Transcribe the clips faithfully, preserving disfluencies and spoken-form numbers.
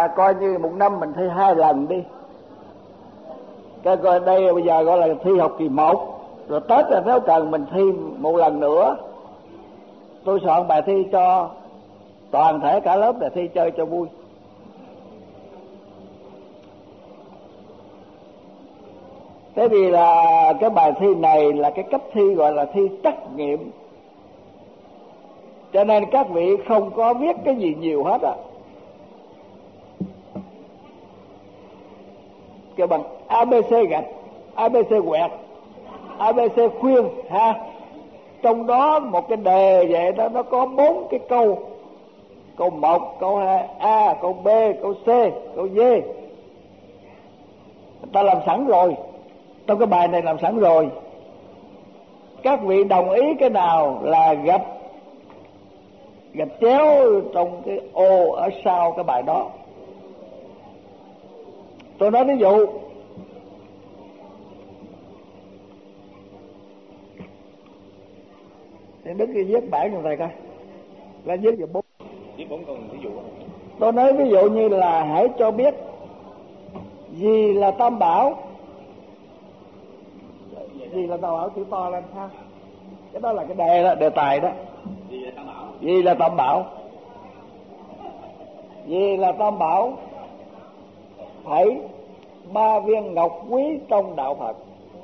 à, coi như một năm mình thi hai lần đi. Cái coi đây bây giờ gọi là thi học kỳ một, rồi Tết là nếu cần mình thi một lần nữa. Tôi soạn bài thi cho toàn thể cả lớp để thi chơi cho vui. Thế vì là cái bài thi này là cái cấp thi gọi là thi trắc nghiệm, cho nên các vị không có viết cái gì nhiều hết á. Cái bằng a bê xê gạch, a bê xê quẹt, a bê xê khuyên ha. Trong đó một cái đề vậy đó, nó có bốn cái câu: câu một, câu hai A, câu B, câu C, câu D. Người ta làm sẵn rồi, trong cái bài này làm sẵn rồi. Các vị đồng ý cái nào là gạch gạch chéo trong cái ô ở sau cái bài đó. Tôi nói ví dụ, thì đứng kia viết bản cho thầy coi, là viết vào bốn viết bốn câu ví dụ. Tôi nói ví dụ như là hãy cho biết gì là tam bảo. Gì là tam bảo, chữ to lên ha. Cái đó là cái đề đó, đề tài đó. Gì là tam bảo? Gì là tam bảo? Gì là tam bảo? Phải ba viên ngọc quý trong đạo Phật.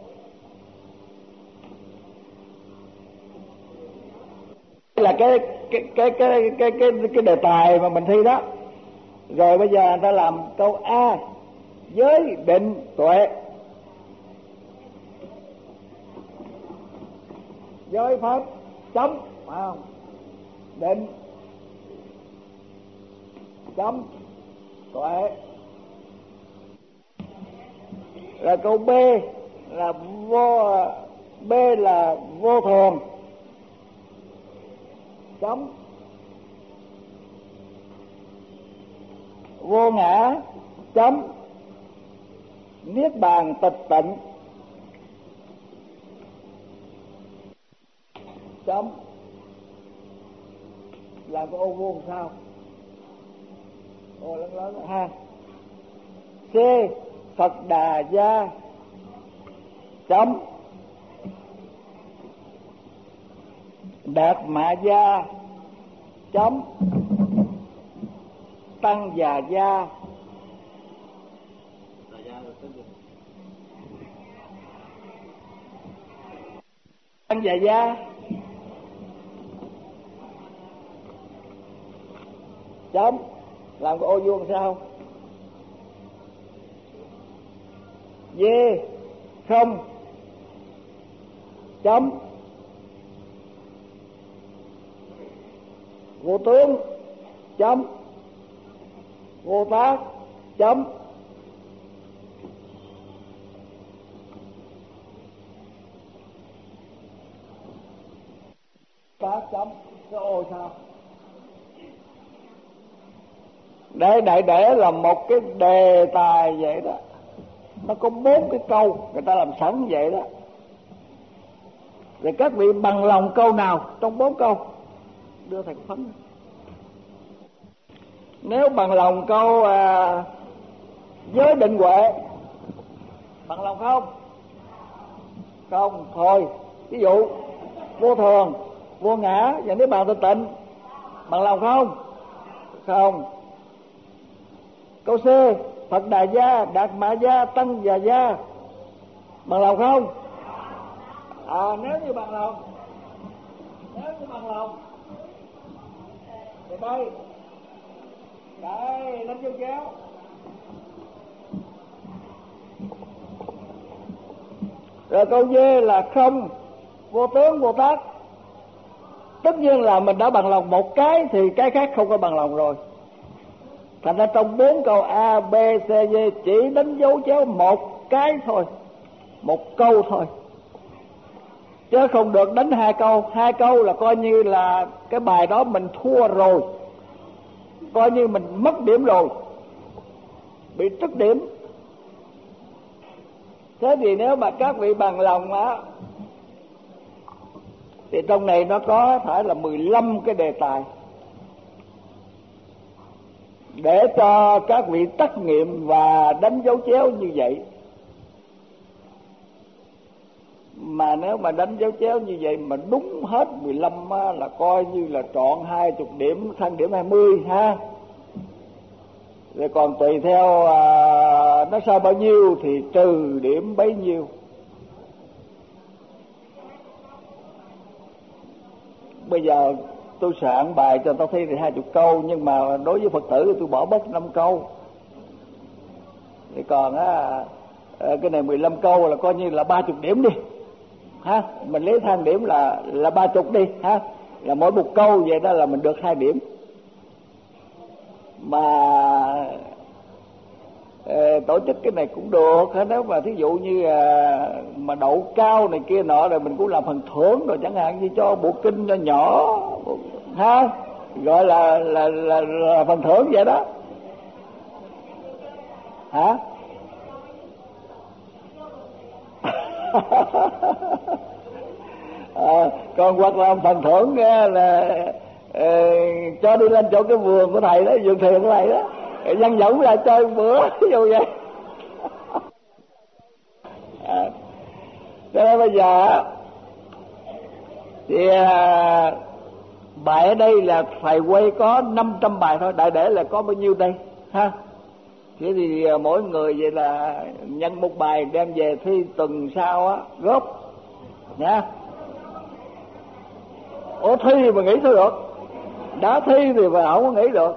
Là cái cái cái cái cái cái cái đề tài mà mình thi đó. Rồi bây giờ người ta làm câu A: giới định tuệ. Giới pháp chấm, phải không? Định chấm tuệ. Rồi câu B là vô B là vô thường chấm vô ngã chấm niết bàn tịch tịnh chấm. Làm cái ô vuông sao? Ô lớn lớn ha. C Phật Đà Gia chấm Đạt Mạ Gia chấm Tăng Già Gia. Tăng Già Gia chấm. Làm cái ô vuông sao? D không chấm vô tướng chấm vô tác chấm tác chấm. Cái ô sao? Để đại để là một cái đề tài vậy đó, nó có bốn cái câu, người ta làm sẵn vậy đó. Rồi các vị bằng lòng câu nào trong bốn câu đưa thầy phấn. Nếu bằng lòng câu à, giới định huệ, bằng lòng không? Không, thôi. Ví dụ vô thường, vô ngã và niết bàn tịch tịnh, bằng lòng không? Không. Câu C Phật Đà Gia, Đạt Mạ Gia, Tăng Già Gia, bằng lòng không? À, nếu như bằng lòng, nếu như bằng lòng thì đây đây lên vô kéo. Rồi câu D là không vô tướng vô tác. Tất nhiên là mình đã bằng lòng một cái thì cái khác không có bằng lòng rồi. Thành ra trong bốn câu A, B, C, D chỉ đánh dấu chéo một cái thôi, một câu thôi, chứ không được đánh hai câu. Hai câu là coi như là cái bài đó mình thua rồi, coi như mình mất điểm rồi, bị trứt điểm. Thế thì nếu mà các vị bằng lòng á, thì trong này nó có phải là mười lăm cái đề tài. để cho các vị trắc nghiệm và đánh dấu chéo như vậy. Mà nếu mà đánh dấu chéo như vậy mà đúng hết mười lăm á, là coi như là trọn hai mươi điểm, thang điểm hai mươi ha. Rồi còn tùy theo à, nó sai bao nhiêu thì trừ điểm bấy nhiêu. Bây giờ tôi soạn bài cho tao thi thì hai chục câu, nhưng mà đối với Phật tử thì tôi bỏ bớt năm câu. Thì còn á, cái này mười lăm câu là coi như là ba chục điểm đi ha. Mình lấy thang điểm là là ba chục đi ha, là mỗi một câu vậy đó là mình được hai điểm. Mà e, tổ chức cái này cũng được, nếu mà thí dụ như à, mà đậu cao này kia nọ rồi mình cũng làm phần thưởng rồi, chẳng hạn như cho bộ kinh nhỏ nhỏ ha, gọi là là, là là phần thưởng vậy đó hả. À, còn hoặc là phần thưởng là ờ, cho đi lên chỗ cái vườn của thầy đó, vườn thiền của thầy đó, dân dẫn ra chơi một bữa ví dụ vậy. À, cho nên bây giờ thì à, bài ở đây là thầy quay có năm trăm bài thôi, đại để là có bao nhiêu đây ha. Thế thì à, mỗi người vậy là nhận một bài đem về thi tuần sau á, góp nha. Ủa thi mà nghĩ thôi được, đã thi thì mà không có nghĩ được.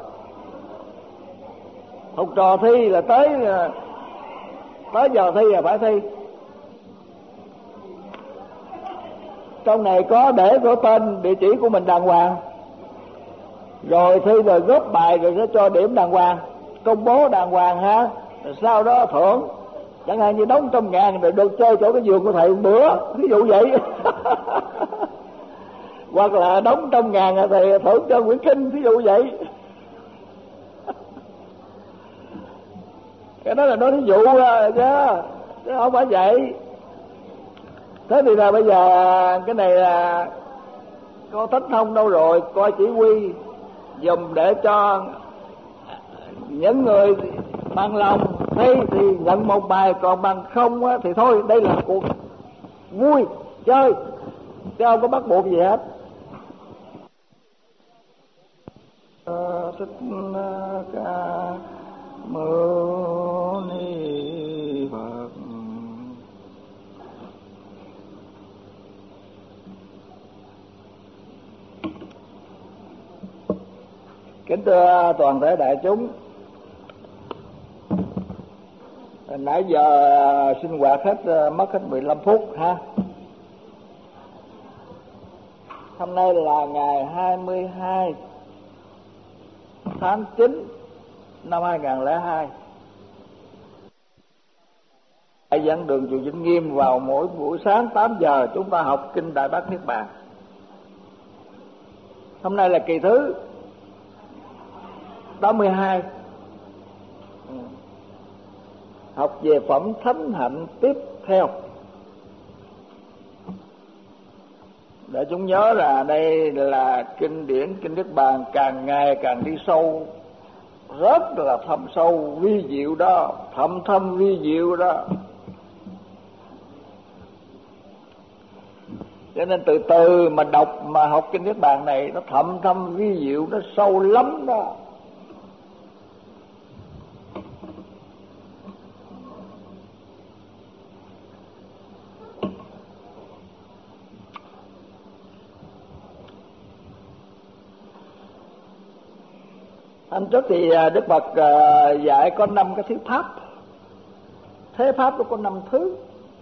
Học trò thi là tới tới giờ thi là phải thi. Trong này có để có tên địa chỉ của mình đàng hoàng, rồi thi rồi góp bài rồi sẽ cho điểm đàng hoàng, công bố đàng hoàng ha. Rồi sau đó thưởng, chẳng hạn như đóng trăm ngàn rồi được chơi chỗ cái vườn của thầy một bữa, ví dụ vậy. Hoặc là đóng trăm ngàn thì thưởng cho quyển kinh, ví dụ vậy. Cái đó là nói thí dụ chứ, chứ không phải vậy. Thế thì là bây giờ cái này là có tính không đâu rồi, coi chỉ huy dùng để cho những người bằng lòng thi thì nhận một bài, còn bằng không á, thì thôi. Đây là cuộc vui chơi chứ không có bắt buộc gì hết. Thích Ca Mâu Ni Phật. Kính thưa toàn thể đại chúng, nãy giờ sinh hoạt hết mất hết mười lăm phút ha. Hôm nay là ngày hai mươi hai tháng chín năm hai nghìn lẻ hai. Đại dẫn đường chùa Vĩnh Nghiêm vào mỗi buổi sáng tám giờ chúng ta học kinh Đại Bát Niết Bàn. Hôm nay là kỳ thứ tám mươi hai, học về phẩm thánh hạnh tiếp theo. Để chúng nhớ là đây là kinh điển kinh Niết Bàn càng ngày càng đi sâu, rất là thâm sâu vi diệu đó, thâm thâm vi diệu đó. Cho nên từ từ mà đọc mà học kinh Niết Bàn này nó thâm thâm vi diệu, nó sâu lắm đó. Anh trước thì Đức Phật dạy có năm cái thứ pháp. Thế pháp nó có năm thứ.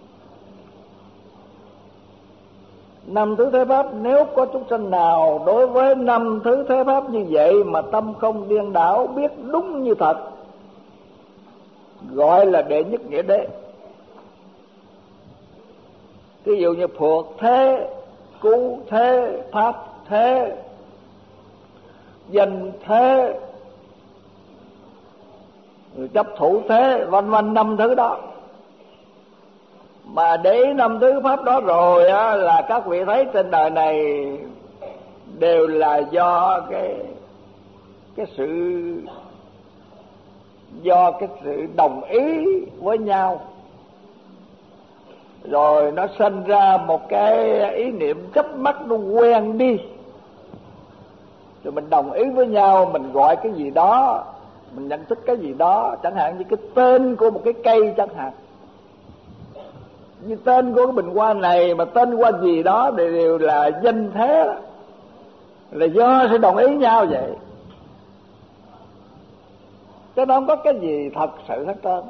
Năm thứ thế pháp, nếu có chúng sanh nào đối với năm thứ thế pháp như vậy mà tâm không điên đảo, biết đúng như thật, gọi là đệ nhất nghĩa đế. Ví dụ như Phật thế, cứu thế, pháp thế, danh thế, chấp thủ thế, vân vân, năm thứ đó. Mà để năm thứ pháp đó rồi á, là các vị thấy trên đời này đều là do cái cái sự do cái sự đồng ý với nhau, rồi nó sinh ra một cái ý niệm chớp mắt nó quen đi, rồi mình đồng ý với nhau, mình gọi cái gì đó, mình nhận thức cái gì đó, chẳng hạn như cái tên của một cái cây chẳng hạn, như tên của cái bình hoa này mà tên hoa gì đó đều, đều là danh thế đó, là do sự đồng ý nhau vậy. Chứ nó không có cái gì thật sự hết trơn.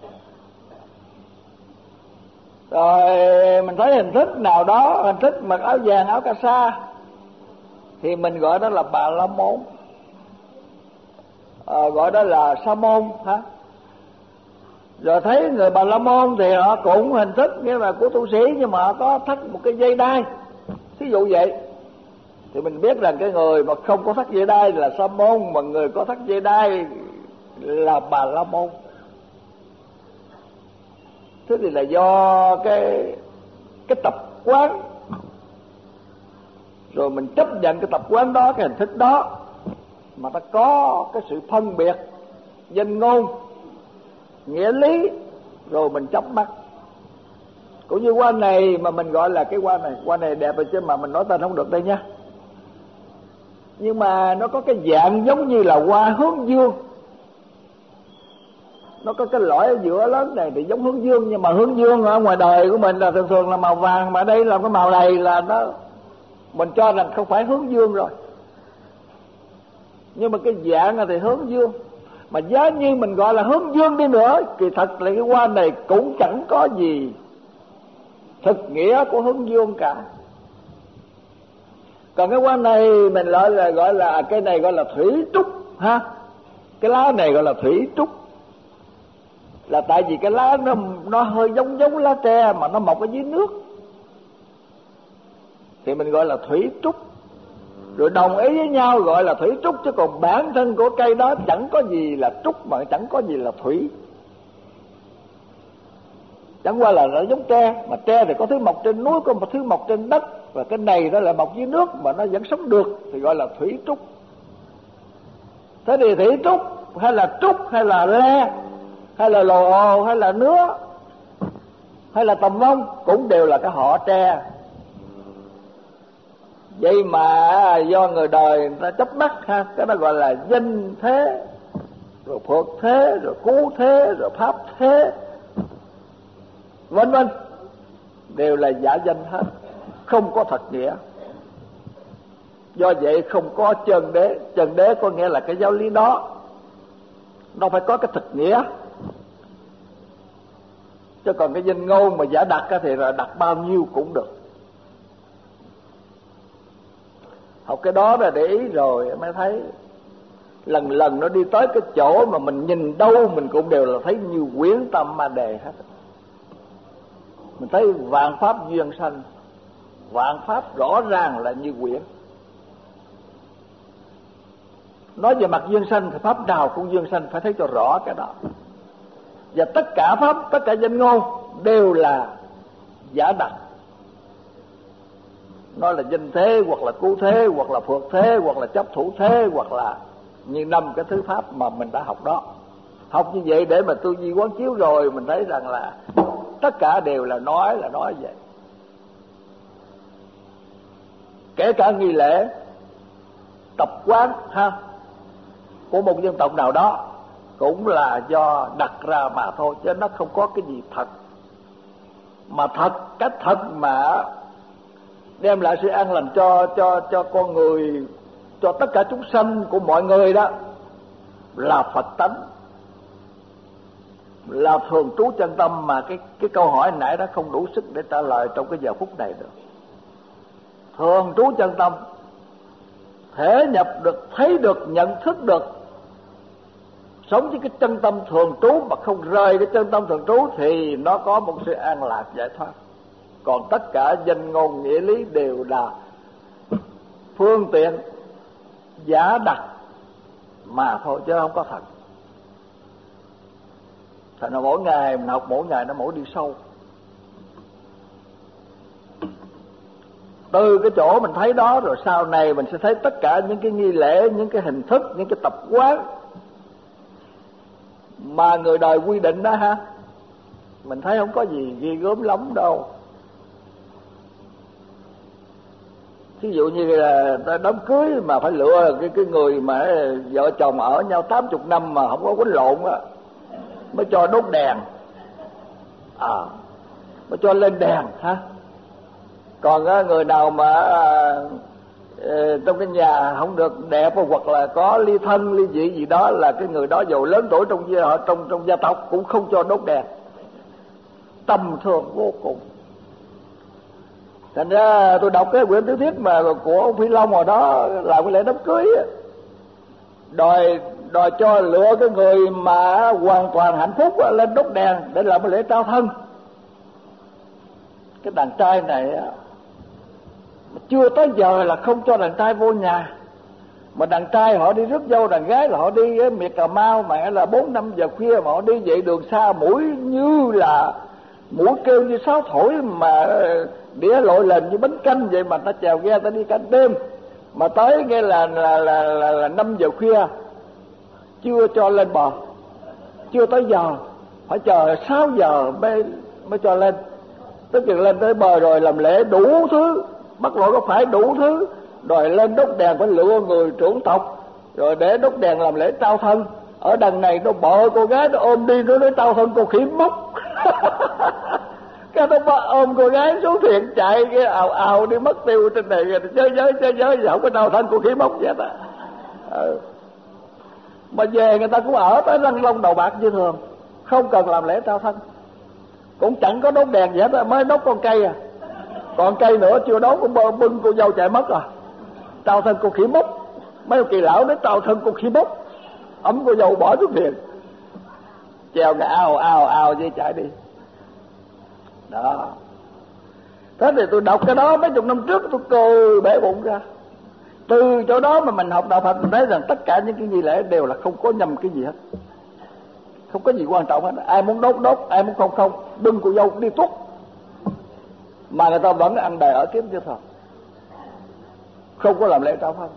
Rồi mình thấy hình thức nào đó, hình thức mặc áo vàng, áo cà sa, thì mình gọi đó là Bà La Môn, à, gọi đó là Sa Môn hả? Rồi thấy người Bà La Môn thì họ cũng hình thức như là của tu sĩ, nhưng mà họ có thắt một cái dây đai, thí dụ vậy, thì mình biết rằng cái người mà không có thắt dây đai là Sa Môn, mà người có thắt dây đai là Bà La Môn. Thế thì là do cái cái tập quán, rồi mình chấp nhận cái tập quán đó, cái hình thức đó, mà ta có cái sự phân biệt danh ngôn, nghĩa lý, rồi mình chấp mắt. Cũng như hoa này mà mình gọi là cái hoa này, hoa này đẹp rồi chứ mà mình nói tên không được đây nha. Nhưng mà nó có cái dạng giống như là hoa hướng dương, nó có cái lõi ở giữa lớn này thì giống hướng dương, nhưng mà hướng dương ở ngoài đời của mình là thường thường là màu vàng, mà đây là cái màu này là nó, mình cho rằng không phải hướng dương rồi, nhưng mà cái dạng thì hướng dương. Mà giá như mình gọi là hướng dương đi nữa, kỳ thật là cái hoa này cũng chẳng có gì thực nghĩa của hướng dương cả. Còn cái hoa này mình gọi là gọi là cái này gọi là thủy trúc ha, cái lá này gọi là thủy trúc, là tại vì cái lá nó nó hơi giống giống lá tre mà nó mọc ở dưới nước, thì mình gọi là thủy trúc. Rồi đồng ý với nhau gọi là thủy trúc, chứ còn bản thân của cây đó chẳng có gì là trúc mà chẳng có gì là thủy. Chẳng qua là nó giống tre, mà tre thì có thứ mọc trên núi, có một thứ mọc trên đất, và cái này đó là mọc dưới nước mà nó vẫn sống được, thì gọi là thủy trúc. Thế thì thủy trúc hay là trúc hay là le hay là lồ ồ hay là nứa hay là tầm vong cũng đều là cái họ tre. Vậy mà do người đời người ta chấp mắt ha, cái đó gọi là danh thế, rồi phược thế, rồi cú thế, rồi pháp thế, vân vân, đều là giả danh hết, không có thật nghĩa. Do vậy không có chân đế. Chân đế có nghĩa là cái giáo lý đó nó phải có cái thực nghĩa. Chứ còn cái danh ngôn mà giả đặt thì là đặt bao nhiêu cũng được. Học cái đó là để ý rồi mới thấy lần lần nó đi tới cái chỗ mà mình nhìn đâu mình cũng đều là thấy như quyển tâm ma đề hết. Mình thấy vạn pháp duyên sanh, vạn pháp rõ ràng là như quyển. Nói về mặt duyên sanh thì pháp nào cũng duyên sanh, phải thấy cho rõ cái đó. Và tất cả pháp, tất cả danh ngôn đều là giả đặt. Nói là danh thế, hoặc là cứu thế, hoặc là phược thế, hoặc là chấp thủ thế, hoặc là như năm cái thứ pháp mà mình đã học đó. Học như vậy để mà tư duy quán chiếu rồi mình thấy rằng là tất cả đều là nói là nói vậy. Kể cả nghi lễ, tập quán ha của một dân tộc nào đó cũng là do đặt ra mà thôi, chứ nó không có cái gì thật. Mà thật, cái thật mà đem lại sự an lành cho cho cho con người, cho tất cả chúng sanh của mọi người đó là Phật tánh, là thường trú chân tâm. Mà cái cái câu hỏi nãy đó không đủ sức để trả lời trong cái giờ phút này được. Thường trú chân tâm, thể nhập được, thấy được, nhận thức được, sống với cái chân tâm thường trú mà không rời cái chân tâm thường trú thì nó có một sự an lạc giải thoát. Còn tất cả danh ngôn nghĩa lý đều là phương tiện giả đặt mà thôi, chứ không có thật. Thành ra mỗi ngày mình học, mỗi ngày nó mỗi đi sâu. Từ cái chỗ mình thấy đó rồi sau này mình sẽ thấy tất cả những cái nghi lễ, những cái hình thức, những cái tập quán mà người đời quy định đó ha, mình thấy không có gì ghi gớm lắm đâu. Ví dụ như là đám cưới mà phải lựa cái cái người mà vợ chồng ở nhau tám chục năm mà không có quýnh lộn á mới cho đốt đèn, à mới cho lên đèn ha. Còn á, người nào mà à, trong cái nhà không được đẹp hoặc là có ly thân ly dị gì đó là cái người đó giàu lớn tuổi trong gia trong trong gia tộc cũng không cho đốt đèn. Tầm thường vô cùng. Thành ra tôi đọc cái quyển tiểu thuyết mà của ông Phi Long hồi đó làm cái lễ đám cưới á, đòi đòi cho lựa cái người mà hoàn toàn hạnh phúc lên đốt đèn để làm cái lễ trao thân. Cái đàn trai này á, chưa tới giờ là không cho đàn trai vô nhà, mà đàn trai họ đi rước dâu, đàn gái là họ đi miệt Cà Mau mẹ là bốn năm giờ khuya mà họ đi dậy đường xa, mũi như là mũi kêu như sáo thổi, mà đĩa lội lên như bánh canh vậy mà ta chèo ghe ta đi cả đêm, mà tới nghe là là là là, là năm giờ khuya chưa cho lên bờ, chưa tới giờ, phải chờ sáu giờ mới mới cho lên. Tức là lên tới bờ rồi làm lễ đủ thứ, bắt lỗi có phải đủ thứ, đòi lên đốt đèn phải lựa người trưởng tộc, rồi để đốt đèn làm lễ trao thân. Ở đằng này nó bợ cô gái nó ôm đi, nó nói trao thân cô khỉ mốc. Cái nó ôm cô gái xuống thuyền chạy cái ào ào đi mất tiêu trên này, chơi giới chơi giới gì không có trao thân cô khỉ mốc vậy đó. Ừ. Mà về người ta cũng ở tới răng long đầu bạc như thường, không cần làm lễ trao thân, cũng chẳng có đốt đèn gì hết, mới đốt con cây à, còn cây nữa chưa đốt cũng bưng cô dâu chạy mất rồi. Trao thân cô khỉ mốc, mấy kỳ lão nói trao thân cô khỉ mốc, ấm cô dâu bỏ xuống thuyền, treo cái ao ao ao với chạy đi. Đó. Thế thì tôi đọc cái đó mấy chục năm trước tôi cười bể bụng ra. Từ chỗ đó mà mình học đạo Phật mình thấy rằng tất cả những cái nghi lễ đều là không có nhầm cái gì hết, không có gì quan trọng hết. Ai muốn đốt đốt, ai muốn không không, bưng cô dâu đi tuốt, mà người ta vẫn ăn đời ở kiếp như thật, không có làm lễ trao thân.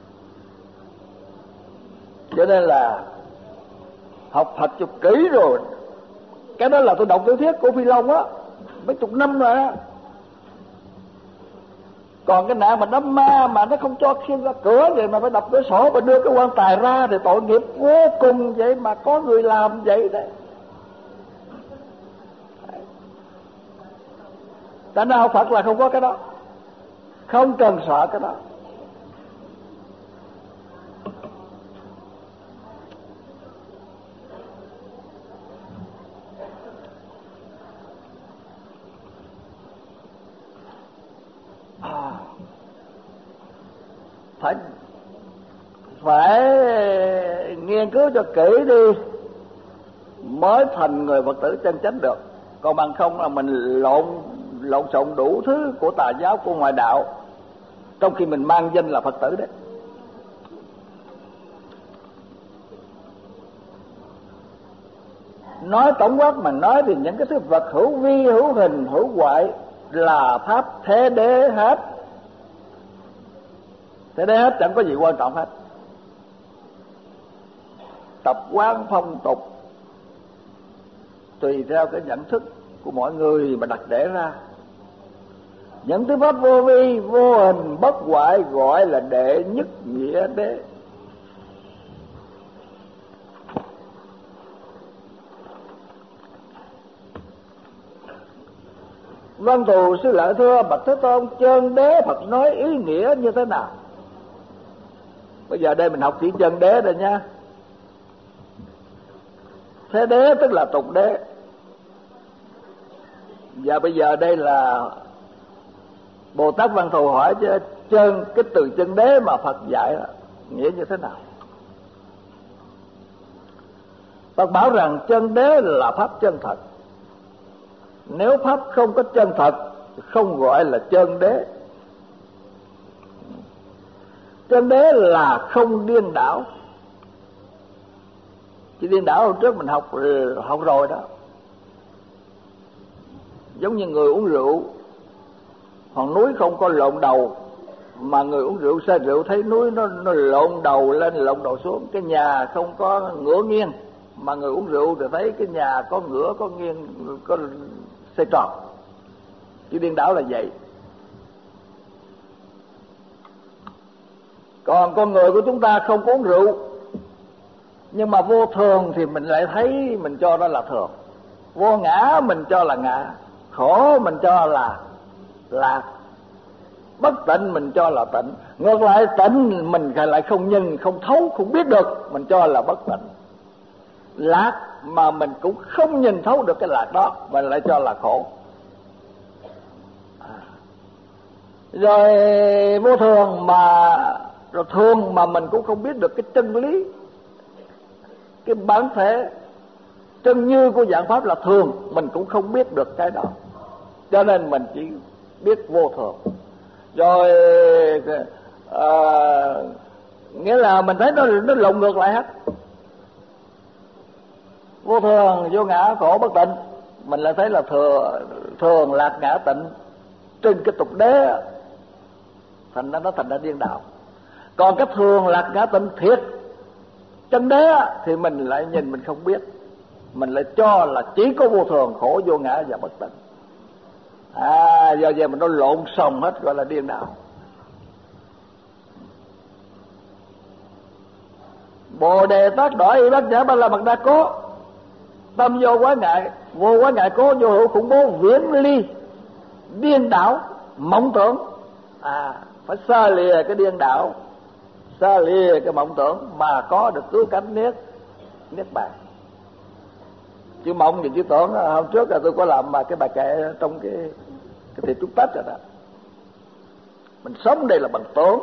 Cho nên là học Phật chục kỹ rồi. Cái đó là tôi đọc tiểu thuyết của Phi Long á, mấy chục năm rồi á. Còn cái nạn mà đám ma mà nó không cho khiêng ra cửa vậy mà phải đập cửa sổ và đưa cái quan tài ra thì tội nghiệp vô cùng vậy, mà có người làm vậy đấy. Tại nào học Phật là không có cái đó, không cần sợ cái đó. Phải phải nghiên cứu cho kỹ đi mới thành người Phật tử chân chánh được. Còn bằng không là mình lộn lộn xộn đủ thứ của tà giáo, của ngoại đạo, trong khi mình mang danh là Phật tử đấy. Nói tổng quát mà nói thì những cái thứ vật hữu vi, hữu hình, hữu hoại là pháp thế đế hết. Thế đế hết, chẳng có gì quan trọng hết. Tập quán phong tục tùy theo cái nhận thức của mọi người mà đặt để ra. Những thứ pháp vô vi, vô hình, bất hoại gọi là đệ nhất nghĩa đế. Văn thù sư lợi thưa bạch Thế Tôn, chân đế Phật nói ý nghĩa như thế nào? Bây giờ đây mình học chỉ chân đế rồi nha. Thế đế tức là tục đế. Và bây giờ đây là Bồ Tát Văn Thù hỏi chứ chân, cái từ chân đế mà Phật dạy là nghĩa như thế nào? Phật bảo rằng chân đế là pháp chân thật. Nếu pháp không có chân thật không gọi là chân đế. Chân đế là không điên đảo. Chỉ điên đảo hôm trước mình học học rồi đó. Giống như người uống rượu, hòn núi không có lộn đầu, mà người uống rượu say rượu thấy núi nó nó lộn đầu lên lộn đầu xuống. Cái nhà không có ngửa nghiêng, Mà người uống rượu thì thấy cái nhà có ngửa, có nghiêng, có xoay tròn. Chứ điên đảo là vậy. Còn con người của chúng ta không có uống rượu, nhưng mà vô thường thì mình lại thấy mình cho đó là thường. Vô ngã mình cho là ngã, khổ mình cho là lạc, bất tịnh mình cho là tịnh. Ngược lại tịnh mình lại không nhìn, không thấu, không biết được, mình cho là bất tịnh. Lạc mà mình cũng không nhìn thấu được cái lạc đó, mình lại cho là khổ. Rồi vô thường mà, rồi thường mà mình cũng không biết được cái chân lý, cái bản thể chân như của dạng pháp là thường, mình cũng không biết được cái đó, cho nên mình chỉ biết vô thường. Rồi à, nghĩa là mình thấy nó nó lộn ngược lại hết. Vô thường, vô ngã, khổ, bất tịnh, mình lại thấy là thừa, thường, lạc, ngã, tịnh trên cái tục đế, thành ra nó thành ra điên đạo. Còn cái thường, lạc, ngã, tịnh thiệt chân đế thì mình lại nhìn mình không biết, mình lại cho là chỉ có vô thường, khổ, vô ngã và bất tịnh. À, giờ giờ mình nó lộn xộn hết, gọi là điên đạo. Bồ đề tác đỏ y bát nhã ba la mật đa cố, tâm vô quá ngại, vô quá ngại cố, vô hữu khủng bố, viễn ly điên đảo mộng tưởng. À, phải xa lìa cái điên đảo, xa lìa cái mộng tưởng mà có được cứu cánh niết niết bàn. Chữ mộng và chữ tưởng, hôm trước là tôi có làm mà cái bài kệ trong cái cái tiệc chúc Tết rồi đó. Mình sống đây là bằng tưởng,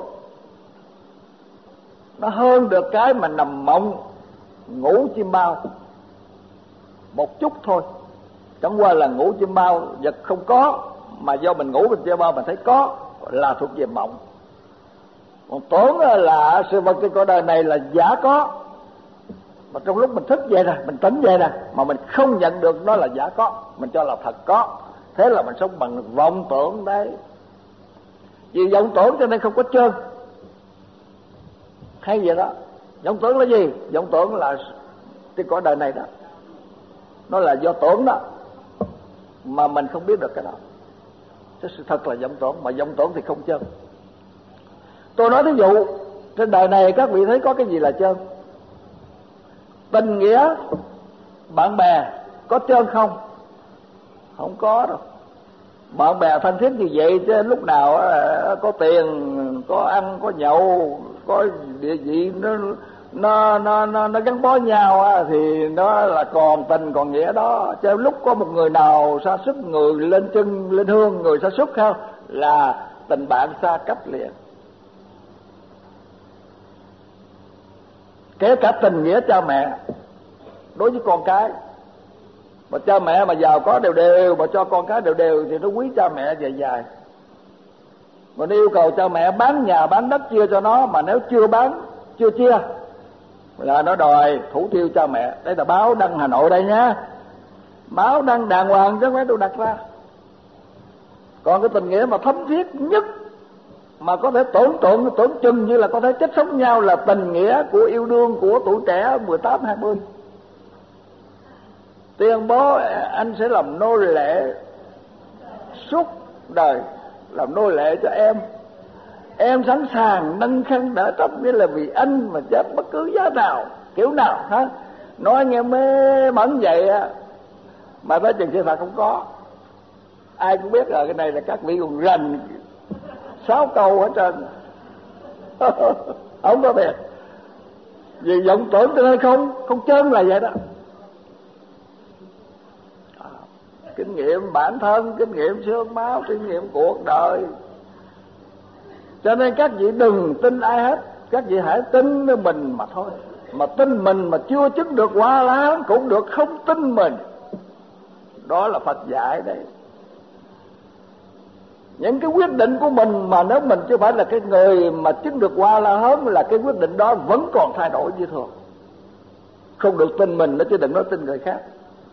nó hơn được cái mà nằm mộng ngủ chim bao một chút thôi. Chẳng qua là ngủ chim bao vật không có, mà do mình ngủ mình chim bao mình thấy có, là thuộc về mộng. Còn tưởng là sự vật trên cõi đời này là giả có, mà trong lúc mình thức vậy nè, mình tỉnh vậy nè, mà mình không nhận được nó là giả có, mình cho là thật có. Thế là mình sống bằng vọng tưởng đấy. Vì vọng tưởng cho nên không có trơn. Hay vậy đó. Vọng tưởng là gì? Vọng tưởng là cái cõi đời này đó, nó là do tưởng đó, mà mình không biết được cái đó. Cái sự thật là vọng tưởng, mà vọng tưởng thì không trơn. Tôi nói thí dụ, trên đời này các vị thấy có cái gì là trơn? Tình nghĩa, bạn bè có trơn không? Không có đâu. Bạn bè thân thiết như vậy chứ lúc nào có tiền, có ăn, có nhậu, có địa vị nó nó nó nó, nó gắn bó nhau thì nó là còn tình còn nghĩa đó. Chứ lúc có một người nào sa sút, người lên chân lên hương, người sa sút không là tình bạn xa cách liền. Kể cả tình nghĩa cha mẹ đối với con cái, mà cha mẹ mà giàu có đều đều, mà cho con cái đều đều thì nó quý cha mẹ dài dài. Mà nó yêu cầu cha mẹ bán nhà bán đất chia cho nó, mà nếu chưa bán chưa chia là nó đòi thủ tiêu cha mẹ. Đây là báo đăng Hà Nội đây nhá, báo đăng đàng hoàng chứ không phải tôi đặt ra. Còn cái tình nghĩa mà thấm thiết nhất mà có thể tưởng tượng tưởng chừng như là có thể chết sống nhau là tình nghĩa của yêu đương của tuổi trẻ mười tám hai mươi. Tuyên bố anh sẽ làm nô lệ suốt đời, làm nô lệ cho em, em sẵn sàng nâng khăn đỡ tóc, nghĩa là vì anh mà chết bất cứ giá nào kiểu nào hả. Nói nghe mê mẩn vậy mà tới chừng sự thật không có. Ai cũng biết rồi, cái này là các vị còn rành sáu câu hết trơn. Không có thiệt. Vì vọng tưởng cho nên không không trơn là vậy đó. Kinh nghiệm bản thân, kinh nghiệm xương máu, kinh nghiệm cuộc đời. Cho nên các vị đừng tin ai hết, các vị hãy tin với mình mà thôi. Mà tin mình mà chưa chứng được Hoa La Hán cũng được, không tin mình. Đó là Phật dạy đấy. Những cái quyết định của mình mà nếu mình chưa phải là cái người mà chứng được Hoa La Hán, là cái quyết định đó vẫn còn thay đổi như thường. Không được tin mình nữa chứ đừng nói tin người khác.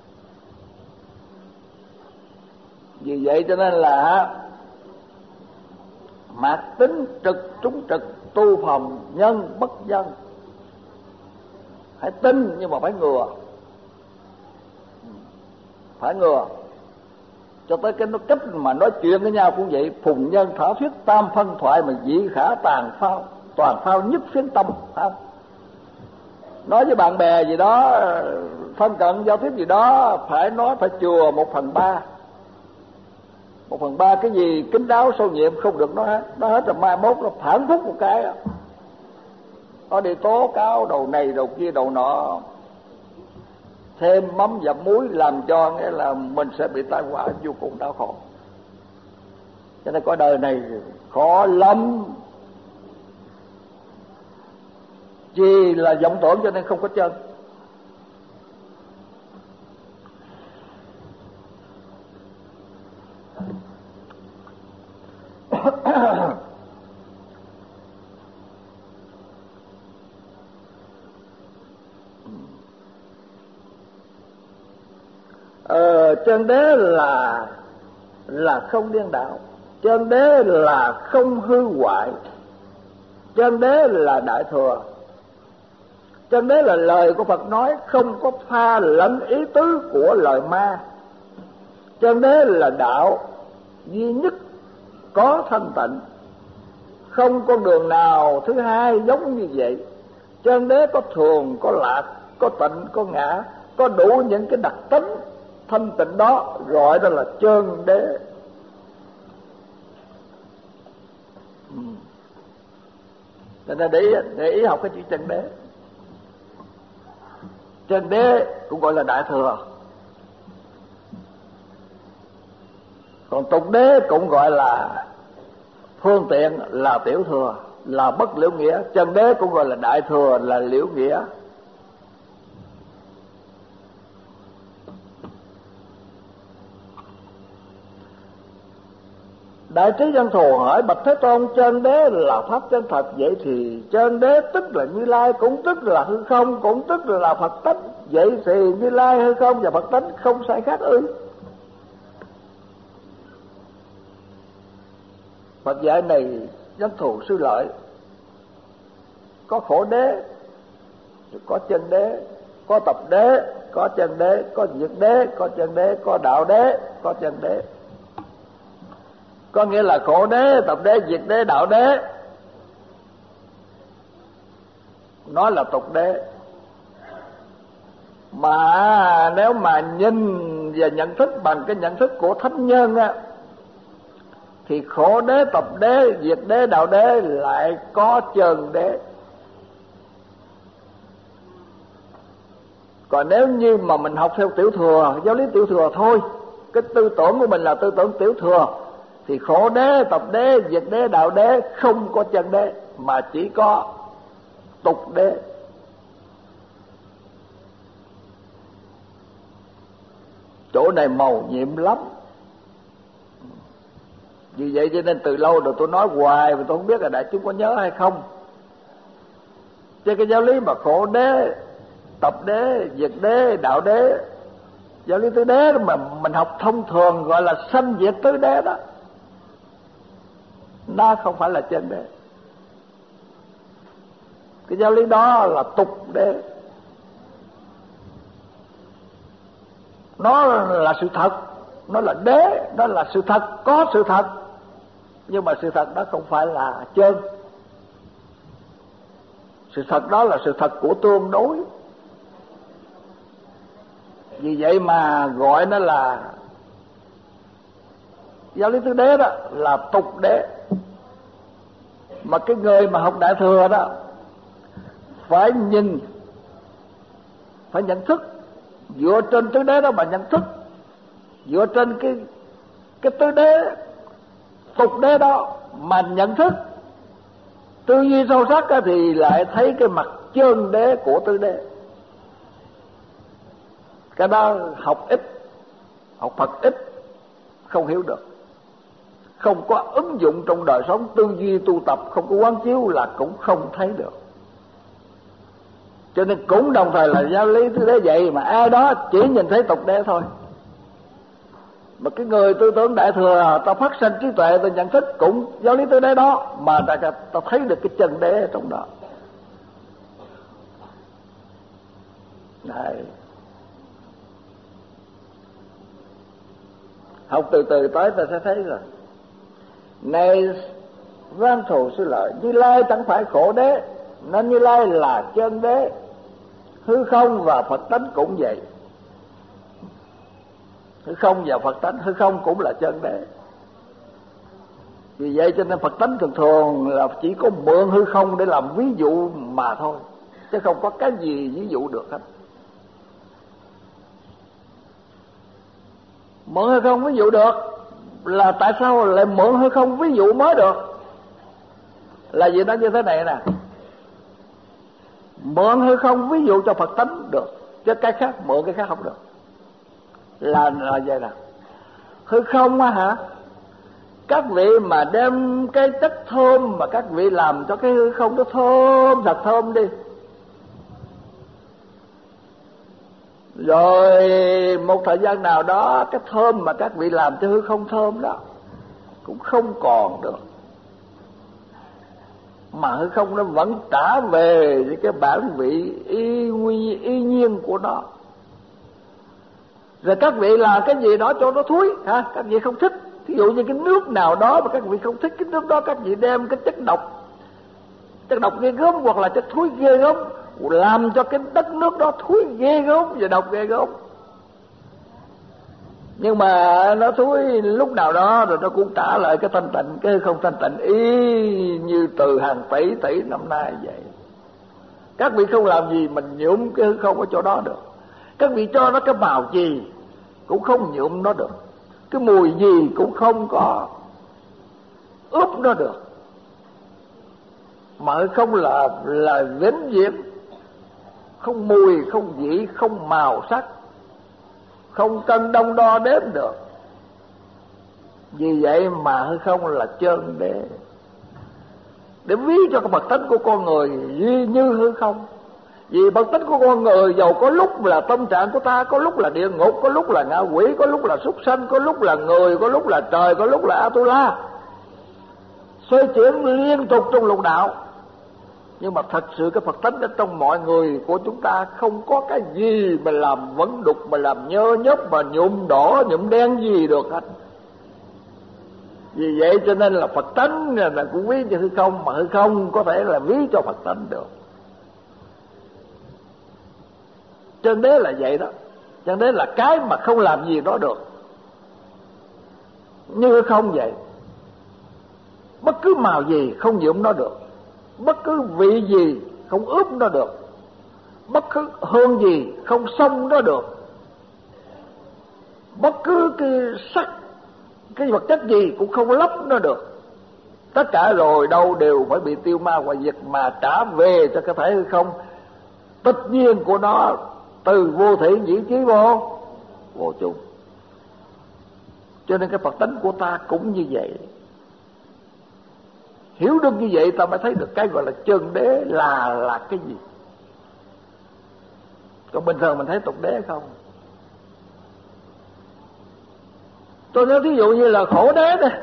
Vì vậy cho nên là mạt tính trực trúng trực, tu phòng nhân bất dân. Hãy tin nhưng mà phải ngừa. phải ngừa. Cho tới cái nó cách mà nói chuyện với nhau cũng vậy, phùng nhân thảo thuyết tam phân thoại mà dị khả tàn phao, toàn phao nhất phiến tâm, không? Nói với bạn bè gì đó, thân cận giao tiếp gì đó, phải nói phải chừa một phần ba. Một phần ba cái gì kín đáo sâu nhiệm không được nói hết. Nói hết rồi mai mốt nó phản phúc một cái đó. Nó đi tố cáo đầu này đầu kia đầu nọ, thêm mắm dặm muối làm cho nghĩa là mình sẽ bị tai họa vô cùng đau khổ. Cho nên coi đời này khó lắm. Vì là vọng tưởng cho nên không có chân. ờ, chân đế là là không điên đảo, chân đế là không hư hoại, chân đế là đại thừa, chân đế là lời của Phật nói không có pha lẫn ý tứ của lời ma, chân đế là đạo duy nhất có thanh tịnh, không con đường nào thứ hai giống như vậy. Chân đế có thường, có lạc, có tịnh, có ngã, có đủ những cái đặc tính thanh tịnh đó, gọi đó là chân đế. Cho nên để, để ý học cái chữ chân đế. Chân đế cũng gọi là đại thừa, còn tục đế cũng gọi là phương tiện, là tiểu thừa, là bất liễu nghĩa. Chân đế cũng gọi là đại thừa, là liễu nghĩa. Đại trí Văn Thù hỏi bạch Thế Tôn, chân đế là pháp chân thật, vậy thì chân đế tức là Như Lai, cũng tức là hư không, cũng tức là Phật tánh, vậy thì Như Lai, hư không và Phật tánh không sai khác ư? Phật dạy này Văn Thù sư lợi, có khổ đế, có chân đế, có tập đế, có chân đế, có diệt đế, có chân đế, có đạo đế, có chân đế. Có nghĩa là khổ đế, tập đế, diệt đế, đạo đế, nó là tục đế. Mà nếu mà nhìn và nhận thức bằng cái nhận thức của thánh nhân á, thì khổ đế, tập đế, diệt đế, đạo đế lại có chân đế. Còn nếu như mà mình học theo tiểu thừa, giáo lý tiểu thừa thôi, cái tư tưởng của mình là tư tưởng tiểu thừa, thì khổ đế, tập đế, diệt đế, đạo đế không có chân đế, mà chỉ có tục đế. Chỗ này màu nhiệm lắm. Vì vậy cho nên từ lâu rồi tôi nói hoài mà tôi không biết là đại chúng có nhớ hay không. Chứ cái giáo lý mà khổ đế, tập đế, diệt đế, đạo đế, giáo lý tứ đế mà mình học thông thường gọi là sanh diệt tứ đế đó, nó không phải là chân đế. Cái giáo lý đó là tục đế. Nó là sự thật, nó là đế, nó là sự thật, có sự thật, nhưng mà sự thật đó không phải là chân. Sự thật đó là sự thật của tương đối. Vì vậy mà gọi nó là giáo lý tứ đế, đó là tục đế. Mà cái người mà học đại thừa đó phải nhìn, phải nhận thức, dựa trên tứ đế đó mà nhận thức, dựa trên cái cái tứ đế, tục đế đó mà nhận thức, tư duy sâu sắc thì lại thấy cái mặt chân đế của tứ đế. Cái đó học ít, học Phật ít, không hiểu được, không có ứng dụng trong đời sống tư duy tu tập, không có quán chiếu là cũng không thấy được. Cho nên cũng đồng thời là giáo lý tứ đế vậy, mà ai đó chỉ nhìn thấy tục đế thôi. Mà cái người tư tưởng đại thừa, ta phát sinh trí tuệ, ta nhận thức cũng giáo lý tứ đế đó, mà ta, ta thấy được cái chân đế ở trong đó. Đấy. Học từ từ tới ta sẽ thấy rồi. Này Văn Thù Sư Lợi, Như Lai chẳng phải khổ đế, nên Như Lai là chân đế. Hư không và Phật tánh cũng vậy. Hư không và Phật tánh, hư không cũng là chân đế. Vì vậy cho nên Phật tánh thường thường là chỉ có mượn hư không để làm ví dụ mà thôi, chứ không có cái gì ví dụ được hết. Mượn hư không ví dụ được là tại sao lại mượn hư không ví dụ mới được? Là vì nó như thế này nè, mượn hư không ví dụ cho Phật tánh được, chứ cái khác mượn cái khác không được. Là là vậy nè, hư không á hả? Các vị mà đem cái chất thơm mà các vị làm cho cái hư không nó thơm thật thơm đi, rồi một thời gian nào đó cái thơm mà các vị làm cho hư không thơm đó cũng không còn được, mà hư không nó vẫn trả về với cái bản vị y nguyên y nhiên của nó. Rồi các vị làm cái gì đó cho nó thúi ha, các vị không thích. Ví dụ như cái nước nào đó mà các vị không thích cái nước đó, các vị đem cái chất độc, chất độc ghê gớm hoặc là chất thúi ghê gớm, làm cho cái đất nước đó thúi ghê gớm và độc ghê gớm. Nhưng mà nó thúi lúc nào đó rồi nó cũng trả lại cái thanh tịnh, cái không thanh tịnh y như từ hàng tỷ tỷ năm nay vậy. Các vị không làm gì mình nhuộm cái hư không ở chỗ đó được. Các vị cho nó cái màu gì cũng không nhuộm nó được, cái mùi gì cũng không có ướp nó được. Mà không là là vĩnh viễn, không mùi, không vị, không màu sắc, không cân đong đo đếm được. Vì vậy mà hư không là chân đế, để ví cho cái bậc tánh của con người như hư không. Vì bậc tánh của con người dầu có lúc là tâm trạng của ta, có lúc là địa ngục, có lúc là ngạ quỷ, có lúc là súc sanh, có lúc là người, có lúc là trời, có lúc là Atula, xoay chuyển liên tục trong lục đạo. Nhưng mà thật sự cái Phật tánh ở trong mọi người của chúng ta không có cái gì mà làm vấn đục, mà làm nhơ nhớp, mà nhuộm đỏ, nhuộm đen gì được hết. Vì vậy cho nên là Phật tánh là cũng ví cho hư không, mà hư không có thể là ví cho Phật tánh được. Chân đế là vậy đó. Chân đế là cái mà không làm gì đó được, như không vậy. Bất cứ màu gì không nhuộm nó được, bất cứ vị gì không ướp nó được, bất cứ hương gì không xông nó được, bất cứ cái sắc, cái vật chất gì cũng không lấp nó được. Tất cả rồi đâu đều phải bị tiêu ma hoại diệt, mà trả về cho cái thể hư không tất nhiên của nó, từ vô thể dĩ chí vô vô chung. Cho nên cái Phật tánh của ta cũng như vậy. Hiểu được như vậy ta mới thấy được cái gọi là chân đế là là cái gì. Còn bình thường mình thấy tục đế không. Tôi nói thí dụ như là khổ đế đây.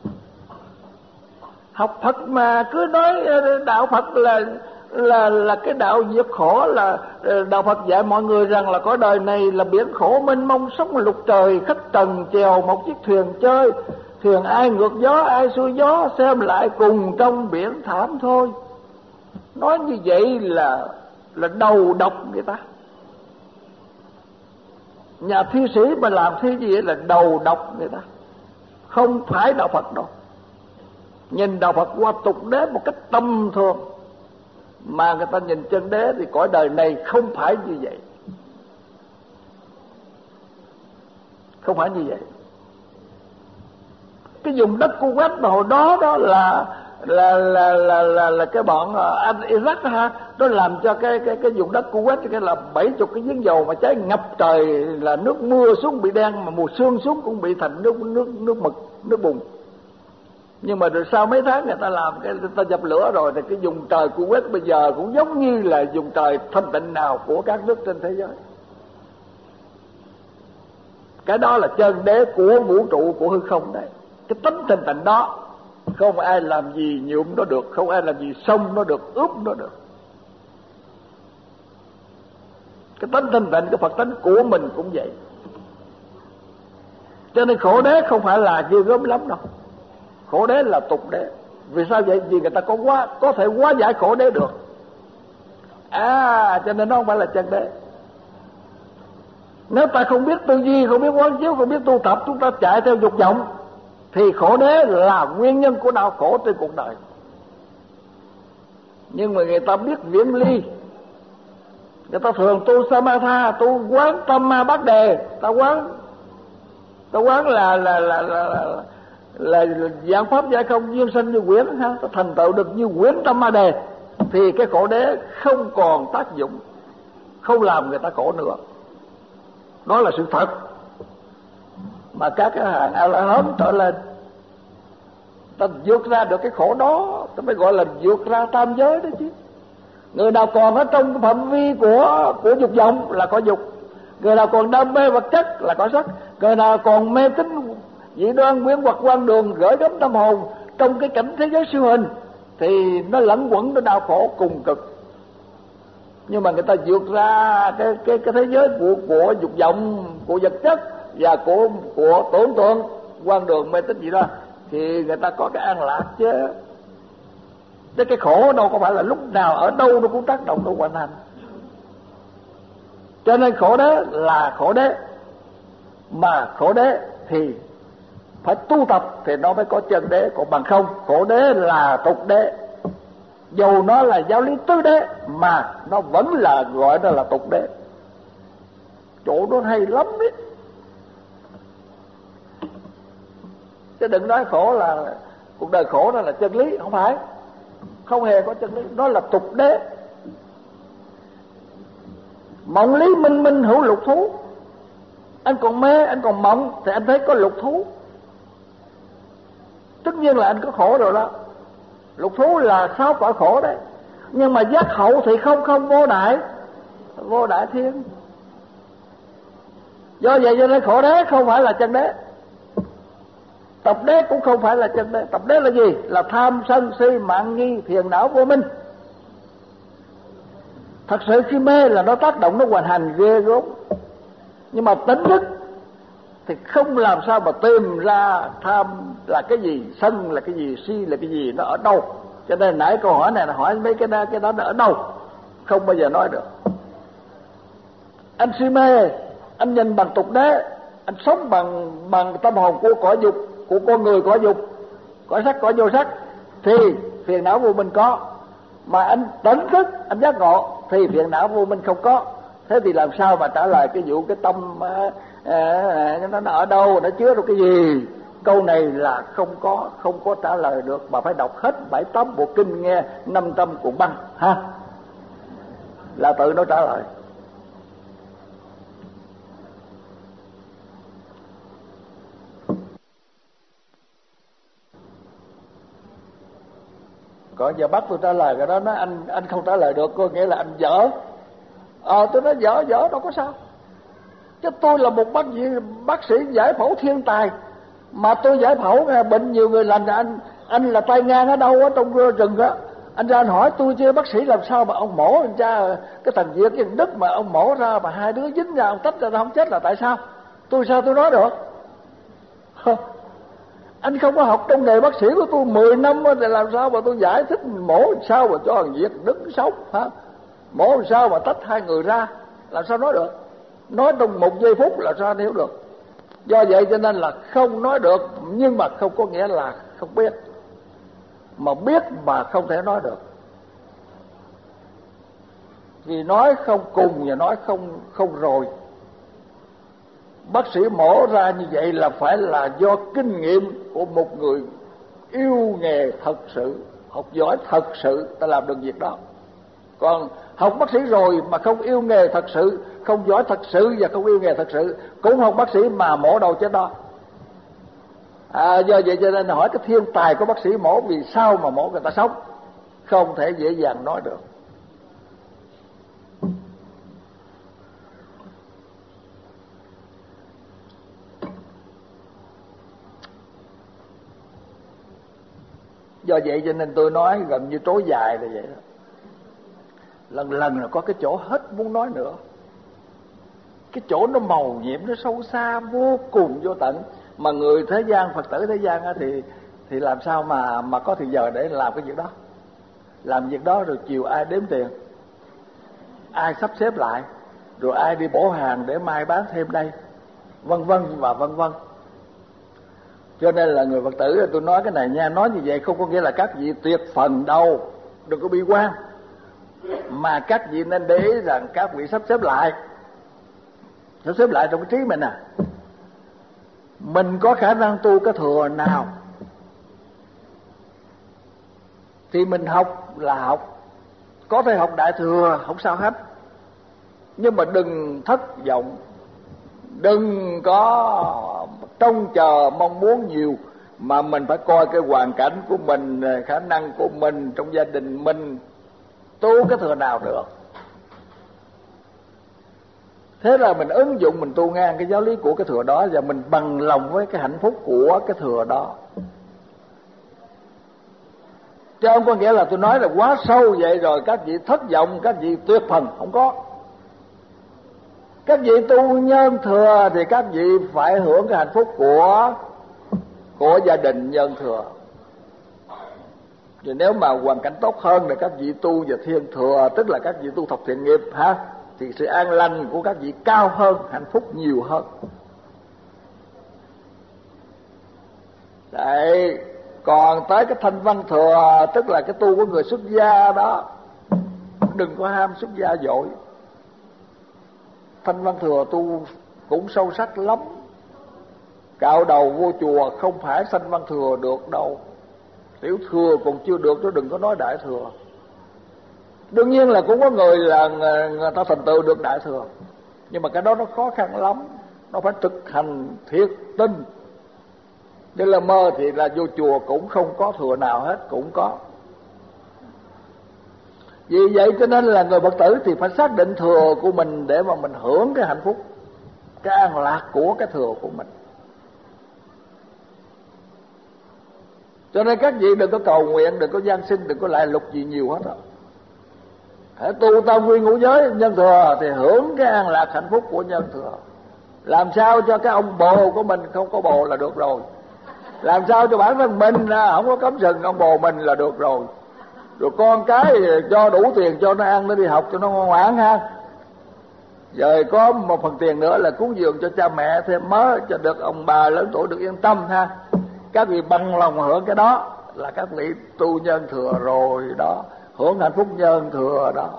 Học Phật mà cứ nói đạo Phật là là là cái đạo diệt khổ, là đạo Phật dạy mọi người rằng là cõi đời này là biển khổ mênh mông, sống lục trời khách trần chèo một chiếc thuyền chơi, thuyền ai ngược gió ai xuôi gió, xem lại cùng trong biển thảm thôi. Nói như vậy là là đầu độc người ta. Nhà thi sĩ mà làm thi gì vậy là đầu độc người ta, không phải đạo Phật đâu. Nhìn đạo Phật qua tục đế một cách tâm thường, mà người ta nhìn chân đế thì cõi đời này không phải như vậy, không phải như vậy. Cái vùng đất Kuwait mà hồi đó đó là là là là là, là cái bọn anh Iraq ha, nó làm cho cái cái cái vùng đất Kuwait cái là bảy chục cái giếng dầu mà cháy ngập trời, là nước mưa xuống bị đen, mà mùa sương xuống cũng bị thành nước nước nước mực, nước bùn. Nhưng mà rồi sau mấy tháng người ta làm cái người ta dập lửa rồi thì cái vùng trời Kuwait bây giờ cũng giống như là vùng trời thanh tịnh nào của các nước trên thế giới. Cái đó là chân đế của vũ trụ, của hư không đấy. Cái tánh thanh tịnh đó không ai làm gì nhuộm nó được, không ai làm gì xông nó được, ướp nó được. Cái tánh thanh tịnh, cái Phật tánh của mình cũng vậy. Cho nên khổ đế không phải là ghê gớm lắm đâu. Khổ đế là tục đế. Vì sao vậy? Vì người ta có quá có thể hóa giải khổ đế được. À, cho nên nó không phải là chân đế. Nếu ta không biết tư duy, không biết quán chiếu, không biết tu tập, chúng ta chạy theo dục vọng, thì khổ đế là nguyên nhân của đau khổ trên cuộc đời. Nhưng mà người ta biết viễn ly, người ta thường tu samatha, tu quán tâm ma bát đề, ta quán, ta quán là là là là là, là, là dạng pháp giải không duyên sanh như quyển ha, ta thành tựu được như quyển tâm ma đề, thì cái khổ đế không còn tác dụng, không làm người ta khổ nữa. Đó là sự thật mà các cái hàng A La Hán trở lên, ta vượt ra được cái khổ đó, ta mới gọi là vượt ra tam giới đó chứ. Người nào còn ở trong phạm vi của của dục vọng là có dục, người nào còn đam mê vật chất là có sắc, người nào còn mê tín dị đoan quyến hoặc quan đường gửi gắm tâm hồn trong cái cảnh thế giới siêu hình, thì nó lẫn quẩn, nó đau khổ cùng cực. Nhưng mà người ta vượt ra cái cái cái thế giới của của dục vọng, của vật chất và của của tưởng tượng, quan đường mê tín gì đó, thì người ta có cái an lạc chứ. Chứ cái khổ đâu có phải là lúc nào ở đâu nó cũng tác động nó hoàn thành. Cho nên khổ đế là khổ đế, mà khổ đế thì phải tu tập thì nó mới có chân đế, còn bằng không khổ đế là tục đế. Dù nó là giáo lý tứ đế mà nó vẫn là gọi nó là tục đế. Chỗ đó hay lắm đấy. Chứ đừng nói khổ là cuộc đời khổ, đó là chân lý, không phải. Không hề có chân lý, đó là tục đế. Mộng lý minh minh hữu lục thú. Anh còn mê, anh còn mộng thì anh thấy có lục thú. Tất nhiên là anh có khổ rồi đó. Lục thú là sáu cõi khổ đấy. Nhưng mà giác hậu thì không không vô đại, vô đại thiên. Do vậy cho nên khổ đế không phải là chân đế, tập đế cũng không phải là chân đế. Tập đế là gì? Là tham sân si mạng nghi phiền não vô minh. Thật sự khi mê là nó tác động, nó hoàn hành ghê gớm. Nhưng mà tỉnh thức thì không làm sao mà tìm ra tham là cái gì, sân là cái gì, si là cái gì, nó ở đâu. Cho nên nãy câu hỏi này là hỏi mấy cái đó, cái đó nó ở đâu, không bao giờ nói được. Anh si mê, anh nhìn bằng tục đế, anh sống bằng bằng tâm hồn của cõi dục, của con người cõi dục, cõi sắc cõi vô sắc, thì phiền não vô minh có. Mà anh tỉnh thức, anh giác ngộ thì phiền não vô minh không có. Thế thì làm sao mà trả lời cái vụ cái tâm à, à, nó, nó ở đâu, nó chứa được cái gì? Câu này là không có không có trả lời được, mà phải đọc hết bảy tám bộ kinh, nghe năm trăm cuộn băng ha, là tự nó trả lời. Còn giờ bắt tôi trả lời cái đó, nói anh anh không trả lời được, có nghĩa là anh dở. Ờ, tôi nói dở dở đâu có sao. Chứ tôi là một bác sĩ, bác sĩ giải phẫu thiên tài, mà tôi giải phẫu bệnh nhiều người lành. Anh anh là tay ngang ở đâu ở trong rừng đó, anh ra anh hỏi tôi chứ bác sĩ làm sao mà ông mổ anh ra cái thằng Việt cái Đức mà ông mổ ra mà hai đứa dính ra, ông tách ra không chết là tại sao? Tôi sao tôi nói được? Anh không có học trong nghề bác sĩ của tôi mười năm thì làm sao mà tôi giải thích mổ sao mà cho thằng Việt Đức sống hả? Mổ sao mà tách hai người ra, làm sao nói được? Nói trong một giây phút là sao hiểu được? Do vậy cho nên là không nói được, nhưng mà không có nghĩa là không biết. Mà biết mà không thể nói được. Vì nói không cùng và nói không không rồi. Bác sĩ mổ ra như vậy là phải là do kinh nghiệm của một người yêu nghề thật sự, học giỏi thật sự ta làm được việc đó. Còn học bác sĩ rồi mà không yêu nghề thật sự, không giỏi thật sự và không yêu nghề thật sự, cũng học bác sĩ mà mổ đầu chết đó. À, do vậy cho nên hỏi cái thiên tài của bác sĩ mổ vì sao mà mổ người ta sống, không thể dễ dàng nói được. Do vậy cho nên tôi nói gần như trối dài là vậy đó. Lần lần là có cái chỗ hết muốn nói nữa. Cái chỗ nó màu nhiệm, nó sâu xa vô cùng vô tận. Mà người thế gian, Phật tử thế gian á, thì thì làm sao mà mà có thời giờ để làm cái việc đó. Làm việc đó rồi chiều ai đếm tiền, ai sắp xếp lại, rồi ai đi bổ hàng để mai bán thêm đây, vân vân và vân vân. Cho nên là người Phật tử, tôi nói cái này nha, nói như vậy không có nghĩa là các vị tuyệt phần đâu, đừng có bi quan, mà các vị nên để ý rằng các vị sắp xếp lại, sắp xếp lại trong cái trí mình à. Mình có khả năng tu cái thừa nào thì mình học là học, có thể học đại thừa không sao hết, nhưng mà đừng thất vọng, đừng có trông chờ mong muốn nhiều, mà mình phải coi cái hoàn cảnh của mình, khả năng của mình trong gia đình mình, tu cái thừa nào được. Thế là mình ứng dụng, mình tu ngang cái giáo lý của cái thừa đó, và mình bằng lòng với cái hạnh phúc của cái thừa đó. Chứ không có nghĩa là tôi nói là quá sâu vậy rồi các vị thất vọng, các vị tuyệt phần, không có. Các vị tu nhân thừa thì các vị phải hưởng cái hạnh phúc của của gia đình nhân thừa. Thì nếu mà hoàn cảnh tốt hơn thì các vị tu về thiên thừa, tức là các vị tu thập thiện nghiệp ha, thì sự an lành của các vị cao hơn, hạnh phúc nhiều hơn. Đấy, còn tới cái thanh văn thừa, tức là cái tu của người xuất gia đó, đừng có ham xuất gia dội. Thanh văn thừa tu cũng sâu sắc lắm. Cạo đầu vô chùa không phải sanh văn thừa được đâu. Tiểu thừa còn chưa được, chứ đừng có nói đại thừa. Đương nhiên là cũng có người là người ta thành tựu được đại thừa, nhưng mà cái đó nó khó khăn lắm, nó phải thực hành thiết tinh. Chứ là mơ thì là vô chùa cũng không có thừa nào hết, cũng có. Vì vậy cho nên là người Phật tử thì phải xác định thừa của mình để mà mình hưởng cái hạnh phúc, cái an lạc của cái thừa của mình. Cho nên các vị đừng có cầu nguyện, đừng có gian sinh, đừng có lại lục gì nhiều hết á. Hãy tu tam quy ngũ giới nhân thừa thì hưởng cái an lạc hạnh phúc của nhân thừa. Làm sao cho cái ông bồ của mình không có bồ là được rồi. Làm sao cho bản thân mình không có cấm sừng ông bồ mình là được rồi. Rồi con cái cho đủ tiền cho nó ăn, nó đi học cho nó ngoan ngoãn ha. Rồi có một phần tiền nữa là cúng dường cho cha mẹ thêm mớ, cho được ông bà lớn tuổi được yên tâm ha. Các vị bằng lòng hưởng cái đó là các vị tu nhân thừa rồi đó, hưởng hạnh phúc nhân thừa đó.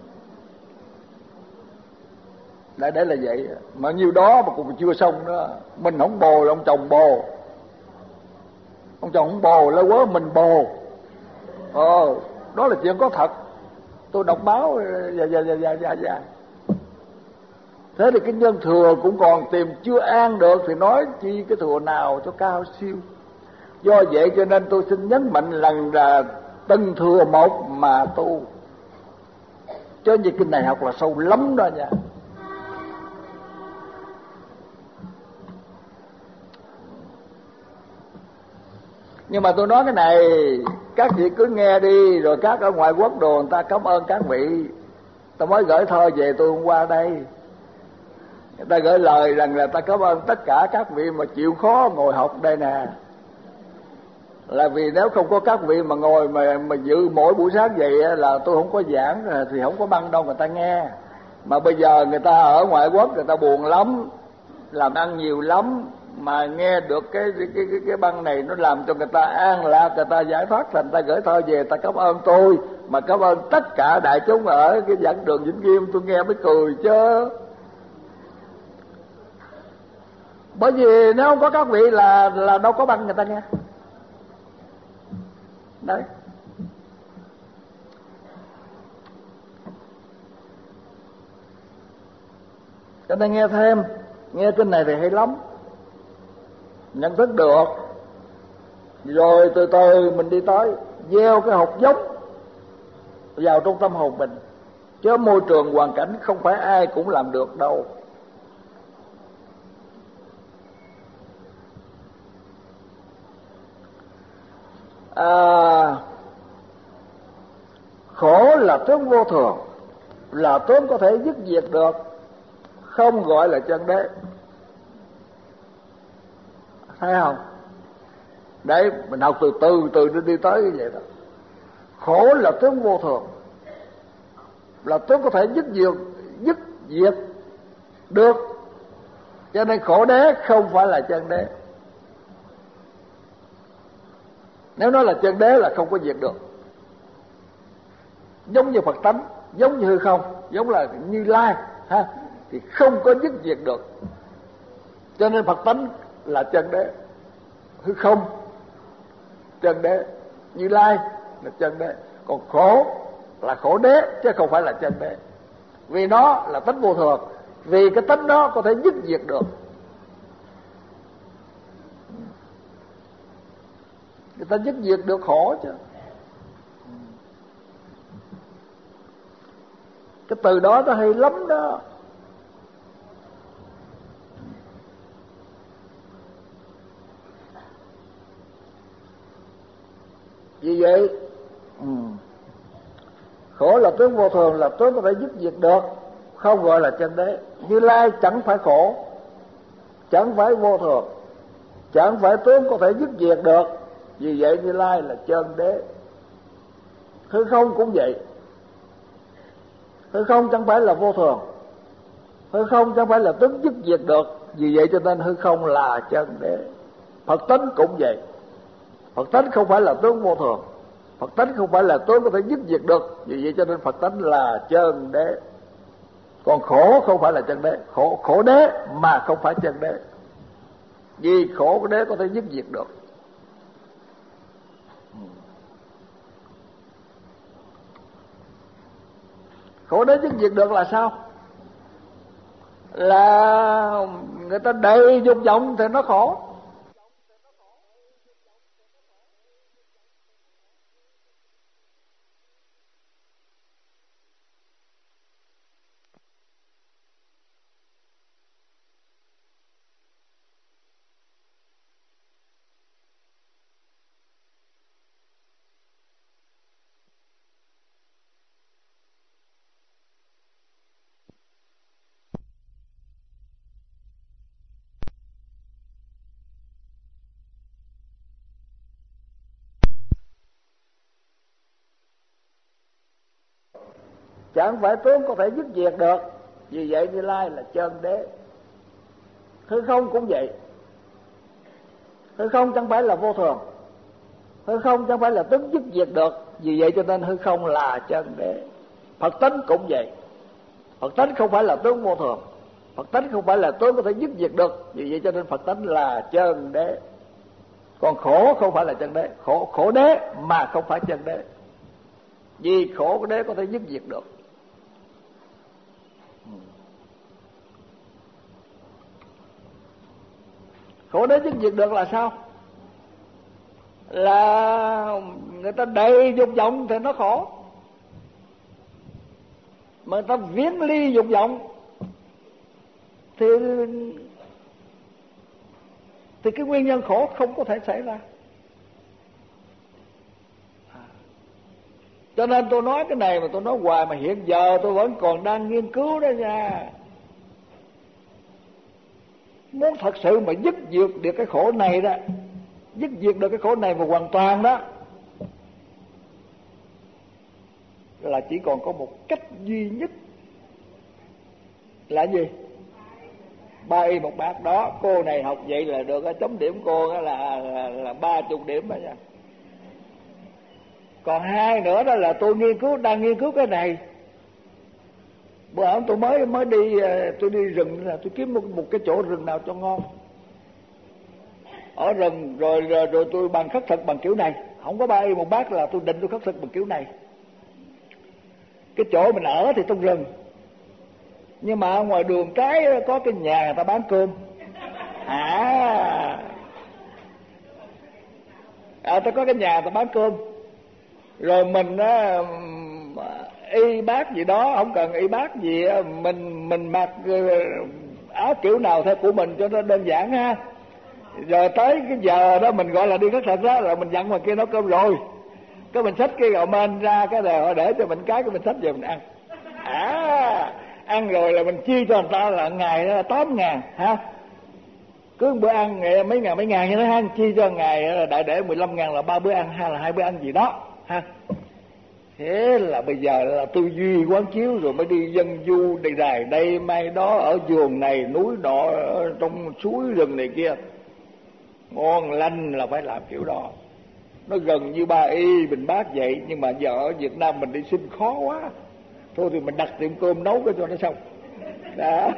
Đấy, đấy là vậy. Mà nhiêu đó mà cũng chưa xong nữa. Mình không bồ là ông chồng bồ, ông chồng không bồ lấy quớ mình bồ. Ờ, đó là chuyện có thật. Tôi đọc báo dạ dạ dạ dạ dạ dạ. Thế thì cái nhân thừa cũng còn tìm chưa an được, thì nói chi cái thừa nào cho cao siêu. Do vậy cho nên tôi xin nhấn mạnh rằng là từng thừa một mà tu. Chứ như kinh này học là sâu lắm đó nha. Nhưng mà tôi nói cái này, các vị cứ nghe đi, rồi các ở ngoại quốc đồ người ta cảm ơn các vị. Tôi mới gửi thơ về tôi hôm qua đây, người ta gửi lời rằng là ta cảm ơn tất cả các vị mà chịu khó ngồi học đây nè. Là vì nếu không có các vị mà ngồi mà mà dự mỗi buổi sáng vậy là tôi không có giảng thì không có băng đâu người ta nghe. Mà bây giờ người ta ở ngoại quốc người ta buồn lắm, làm ăn nhiều lắm, mà nghe được cái cái cái cái băng này nó làm cho người ta an lạc, người ta giải thoát, thành ta gửi thơ về ta cảm ơn tôi, mà cảm ơn tất cả đại chúng ở cái giảng đường Vĩnh Kim. Tôi nghe mới cười chứ. Bởi vì nếu không có các vị là là đâu có băng người ta nghe. Đấy. Cho nên nghe thêm, nghe kinh này thì hay lắm, nhận thức được, rồi từ từ mình đi tới gieo cái hột giống vào trong tâm hồn mình. Chứ môi trường hoàn cảnh không phải ai cũng làm được đâu. À, khổ là tướng vô thường, là tướng có thể dứt diệt được, không gọi là chân đế. Thấy không? Đấy, mình học từ từ từ đi, đi tới như vậy đó. Khổ là tướng vô thường, là tướng có thể dứt diệt dứt diệt được, cho nên khổ đế không phải là chân đế. Nếu nói là chân đế là không có diệt được. Giống như Phật tánh, giống như hư không, giống là Như Lai ha, thì không có dứt diệt được. Cho nên Phật tánh là chân đế, hư không chân đế, Như Lai là chân đế. Còn khổ là khổ đế chứ không phải là chân đế, vì nó là tánh vô thường, vì cái tánh đó có thể dứt diệt được. Người ta dứt diệt được khổ chứ. Cái từ đó nó hay lắm đó. Vì vậy ừ. khổ là tướng vô thường, là tướng có thể dứt diệt được, không gọi là chân đế. Như Lai chẳng phải khổ, chẳng phải vô thường, chẳng phải tướng có thể dứt diệt được, vì vậy Như Lai là chân đế. Hư không cũng vậy, hư không chẳng phải là vô thường, hư không chẳng phải là tướng dứt diệt được, vì vậy cho nên hư không là chân đế. Phật tánh cũng vậy, Phật tánh không phải là tướng vô thường, Phật tánh không phải là tướng có thể dứt diệt được, vì vậy cho nên Phật tánh là chân đế. Còn khổ không phải là chân đế, khổ khổ đế mà không phải chân đế, vì khổ của đế có thể dứt diệt được. Khổ đế dứt diệt được là sao? Là người ta đầy dục vọng thì nó khổ. Chẳng phải tướng có thể dứt diệt được, vì vậy Như Lai là chân đế. Hư không cũng vậy, hư không chẳng phải là vô thường, hư không chẳng phải là tướng dứt diệt được, vì vậy cho nên hư không là chân đế. Phật tánh cũng vậy, Phật tánh không phải là tướng vô thường, Phật tánh không phải là tướng có thể dứt diệt được, vì vậy cho nên Phật tánh là chân đế. Còn khổ không phải là chân đế, khổ khổ đế mà không phải chân đế, vì khổ của đế có thể dứt diệt được. Khổ đế dứt diệt được là sao? Là người ta đầy dục vọng thì nó khổ, mà người ta viễn ly dục vọng thì thì cái nguyên nhân khổ không có thể xảy ra. Cho nên tôi nói cái này mà tôi nói hoài, mà hiện giờ tôi vẫn còn đang nghiên cứu đó nha. Muốn thật sự mà dứt diệt được cái khổ này đó, dứt diệt được cái khổ này mà hoàn toàn đó, là chỉ còn có một cách duy nhất. Là gì? Ba y một bát đó. Cô này học vậy là được, chấm điểm cô đó là là, là ba chục điểm đó nha. Còn hai nữa đó là tôi nghiên cứu, đang nghiên cứu cái này. Bữa hôm tôi mới mới đi tôi đi rừng, là tôi kiếm một, một cái chỗ rừng nào cho ngon ở rừng, rồi rồi, rồi tôi bằng khất thực bằng kiểu này. Không có ba y một bát là tôi định tôi khất thực bằng kiểu này. Cái chỗ mình ở thì trong rừng, nhưng mà ngoài đường cái có cái nhà người ta bán cơm. À, à ta có cái nhà người ta bán cơm, rồi mình á y bát gì đó, không cần y bát gì, mình mình mặc áo kiểu nào theo của mình cho nó đơn giản ha. Rồi tới cái giờ đó mình gọi là đi khất thực đó, là mình dặn ngoài kia nấu cơm rồi, cái mình xách cái gạo men ra, cái này họ để cho mình cái cái mình xách về mình ăn. À, ăn rồi là mình chia cho người ta là ngày đó là tám ngàn ha. Cứ bữa ăn ngày mấy ngàn mấy ngàn như thế ha, chi cho ngày đại để mười lăm ngàn là ba bữa ăn hay là hai bữa ăn gì đó ha. Thế là bây giờ là tư duy quán chiếu rồi mới đi dân du đi rài đây mai đó, ở vườn này núi nọ, ở trong suối rừng này kia, ngon lành là phải làm kiểu đó. Nó gần như ba y Bình Bát vậy, nhưng mà giờ ở Việt Nam mình đi xin khó quá, thôi thì mình đặt tiệm cơm nấu cái cho nó xong đó.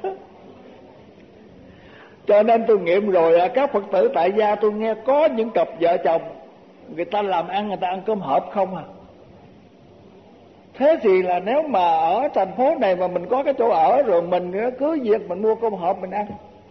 Cho nên tôi nghiệm rồi, các Phật tử tại gia tôi nghe có những cặp vợ chồng người ta làm ăn, người ta ăn cơm hộp không à. Thế thì là nếu mà ở thành phố này mà mình có cái chỗ ở rồi, mình cứ việc mình mua cơm hộp mình ăn,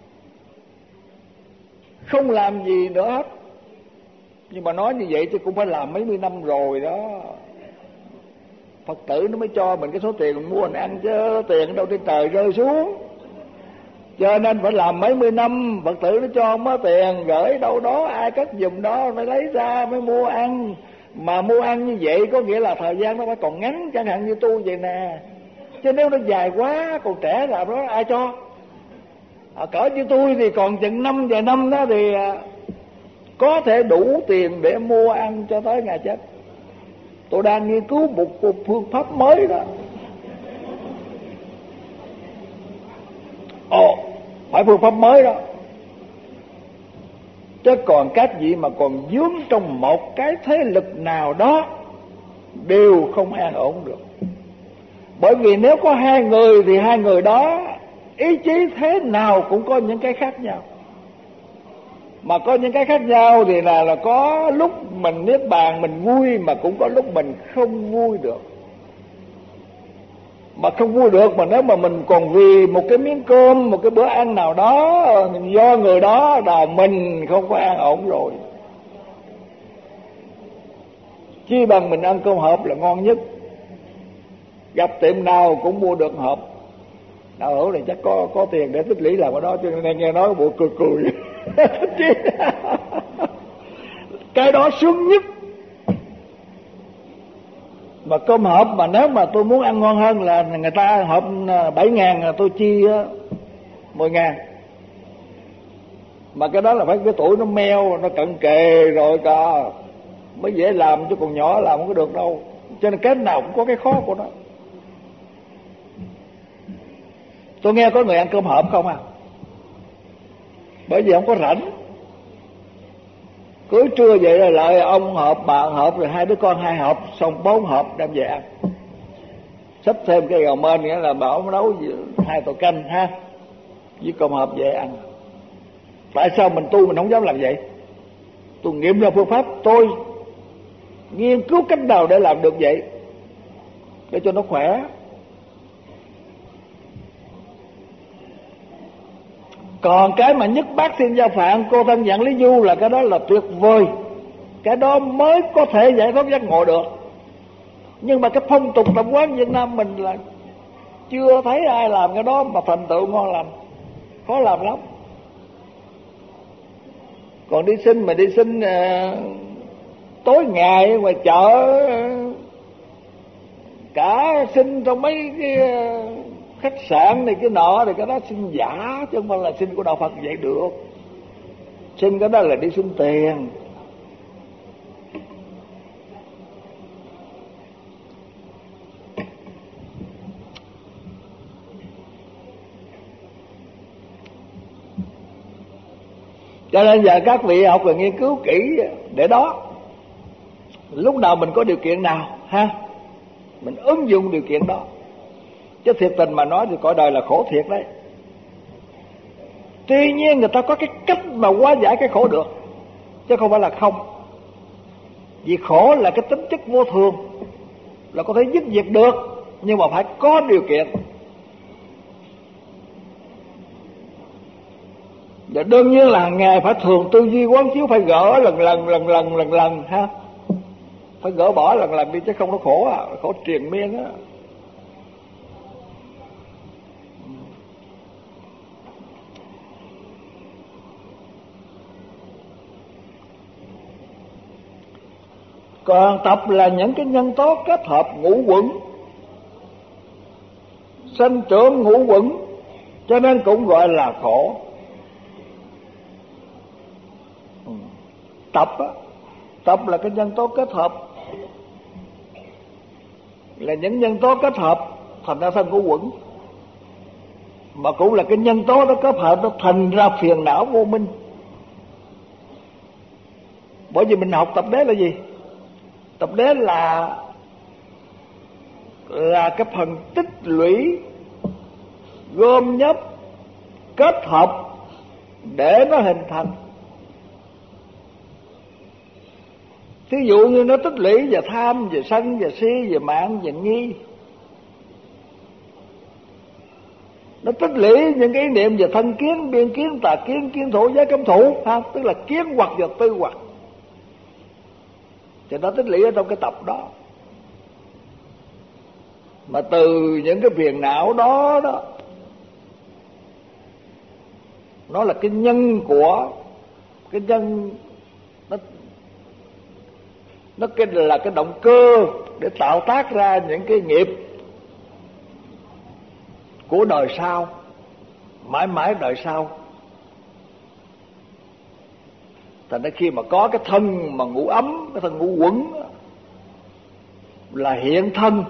không làm gì nữa hết. Nhưng mà nói như vậy thì cũng phải làm mấy mươi năm rồi đó, Phật tử nó mới cho mình cái số tiền mình mua mình ăn, chứ tiền đâu trên trời rơi xuống. Cho nên phải làm mấy mươi năm Phật tử nó cho không có tiền, gửi đâu đó ai cất giùm đó mới lấy ra mới mua ăn. Mà mua ăn như vậy có nghĩa là thời gian nó phải còn ngắn, chẳng hạn như tu vậy nè. Chứ nếu nó dài quá, còn trẻ làm đó ai cho? À, cỡ như tôi thì còn chừng năm vài năm đó thì có thể đủ tiền để mua ăn cho tới ngày chết. Tôi đang nghiên cứu một, một phương pháp mới đó. Ồ, phải phương pháp mới đó. Chứ còn các vị mà còn vướng trong một cái thế lực nào đó đều không an ổn được. Bởi vì nếu có hai người thì hai người đó ý chí thế nào cũng có những cái khác nhau. Mà có những cái khác nhau thì là, là có lúc mình niết bàn mình vui, mà cũng có lúc mình không vui được. Mà không vui được mà nếu mà mình còn vì một cái miếng cơm, một cái bữa ăn nào đó do người đó là mình không có an ổn rồi. Chi bằng mình ăn cơm hộp là ngon nhất. Gặp tiệm nào cũng mua được hộp. Đạo hữu này chắc có có tiền để tích lũy làm ở đó, cho nên nghe nói bộ cười cười. Cái đó sướng nhất. Mà cơm hộp mà nếu mà tôi muốn ăn ngon hơn là người ta hộp bảy ngàn tôi chi mười ngàn. Mà cái đó là phải cái tuổi nó meo, nó cận kề rồi cả mới dễ làm, chứ còn nhỏ làm không có được đâu. Cho nên cái nào cũng có cái khó của nó. Tôi nghe có người ăn cơm hộp không à, bởi vì không có rảnh. Cưới trưa vậy là lại ông hộp, bà hộp, rồi hai đứa con hai hộp, xong bốn hộp đem về ăn. Xách thêm cái gầu mên, nghĩa là bảo nấu hai tô canh ha, với cơm hộp về ăn. Tại sao mình tu mình không dám làm vậy? Tôi nghiệm ra phương pháp, tôi nghiên cứu cách nào để làm được vậy, để cho nó khỏe. Còn cái mà nhất bát xin gia phạm, cô thân dặn lý du là cái đó là tuyệt vời. Cái đó mới có thể giải thoát giác ngộ được. Nhưng mà cái phong tục tập quán Việt Nam mình là chưa thấy ai làm cái đó mà thành tựu ngon lành. Khó làm lắm. Còn đi xin mà đi xin uh, tối ngày ngoài chợ, uh, cả xin trong mấy cái uh, khách sạn này cái nọ thì cái đó xin giả, chứ không phải là xin của đạo Phật vậy được. Xin cái đó là đi xin tiền. Cho nên giờ các vị học và nghiên cứu kỹ để đó. Lúc nào mình có điều kiện nào ha, mình ứng dụng điều kiện đó. Chứ thiệt tình mà nói thì cõi đời là khổ thiệt đấy. Tuy nhiên người ta có cái cách mà hóa giải cái khổ được, chứ không phải là không. Vì khổ là cái tính chất vô thường, là có thể dứt diệt được, nhưng mà phải có điều kiện. Và đương nhiên là hàng ngày phải thường tư duy quán chiếu, phải gỡ lần lần lần lần lần lần ha, phải gỡ bỏ lần lần đi, chứ không nó khổ à, khổ triền miên á. Còn tập là những cái nhân tố kết hợp ngũ quẩn, sinh trưởng ngũ quẩn, cho nên cũng gọi là khổ. tập á, tập là cái nhân tố kết hợp, là những nhân tố kết hợp thành ra thân ngũ uẩn, mà cũng là cái nhân tố đó kết hợp nó thành ra phiền não vô minh. Bởi vì mình học tập đế là gì? Tập đế là là cái phần tích lũy, gom nhấp, kết hợp để nó hình thành. Thí dụ như nó tích lũy về tham, về sân, về si, về mạng, về nghi. Nó tích lũy những cái ý niệm về thân kiến, biên kiến, tà kiến, kiến thủ, giới cấm thủ, ha, tức là kiến hoặc và tư hoặc. Thì nó tích lũy ở trong cái tập đó. Mà từ những cái phiền não đó đó, nó là cái nhân của cái nhân, nó nó cái là cái động cơ để tạo tác ra những cái nghiệp của đời sau, mãi mãi đời sau. Thành ra khi mà có cái thân mà ngũ ấm, cái thân ngũ uẩn là hiện thân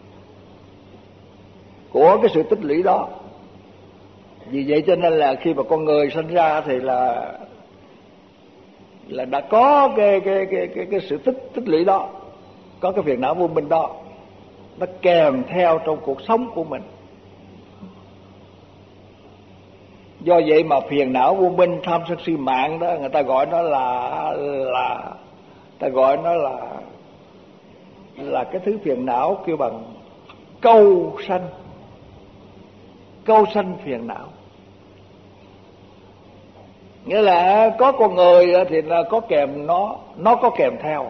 của cái sự tích lũy đó. Vì vậy cho nên là khi mà con người sinh ra thì là là đã có cái cái cái cái, cái sự tích tích lũy đó, có cái phiền não vô minh đó, nó kèm theo trong cuộc sống của mình. Do vậy mà phiền não vô minh, tham sân si mạng đó, người ta gọi nó là là người ta gọi nó là là cái thứ phiền não kêu bằng câu sanh, câu sanh phiền não. Nghĩa là có con người thì là có kèm nó, nó có kèm theo.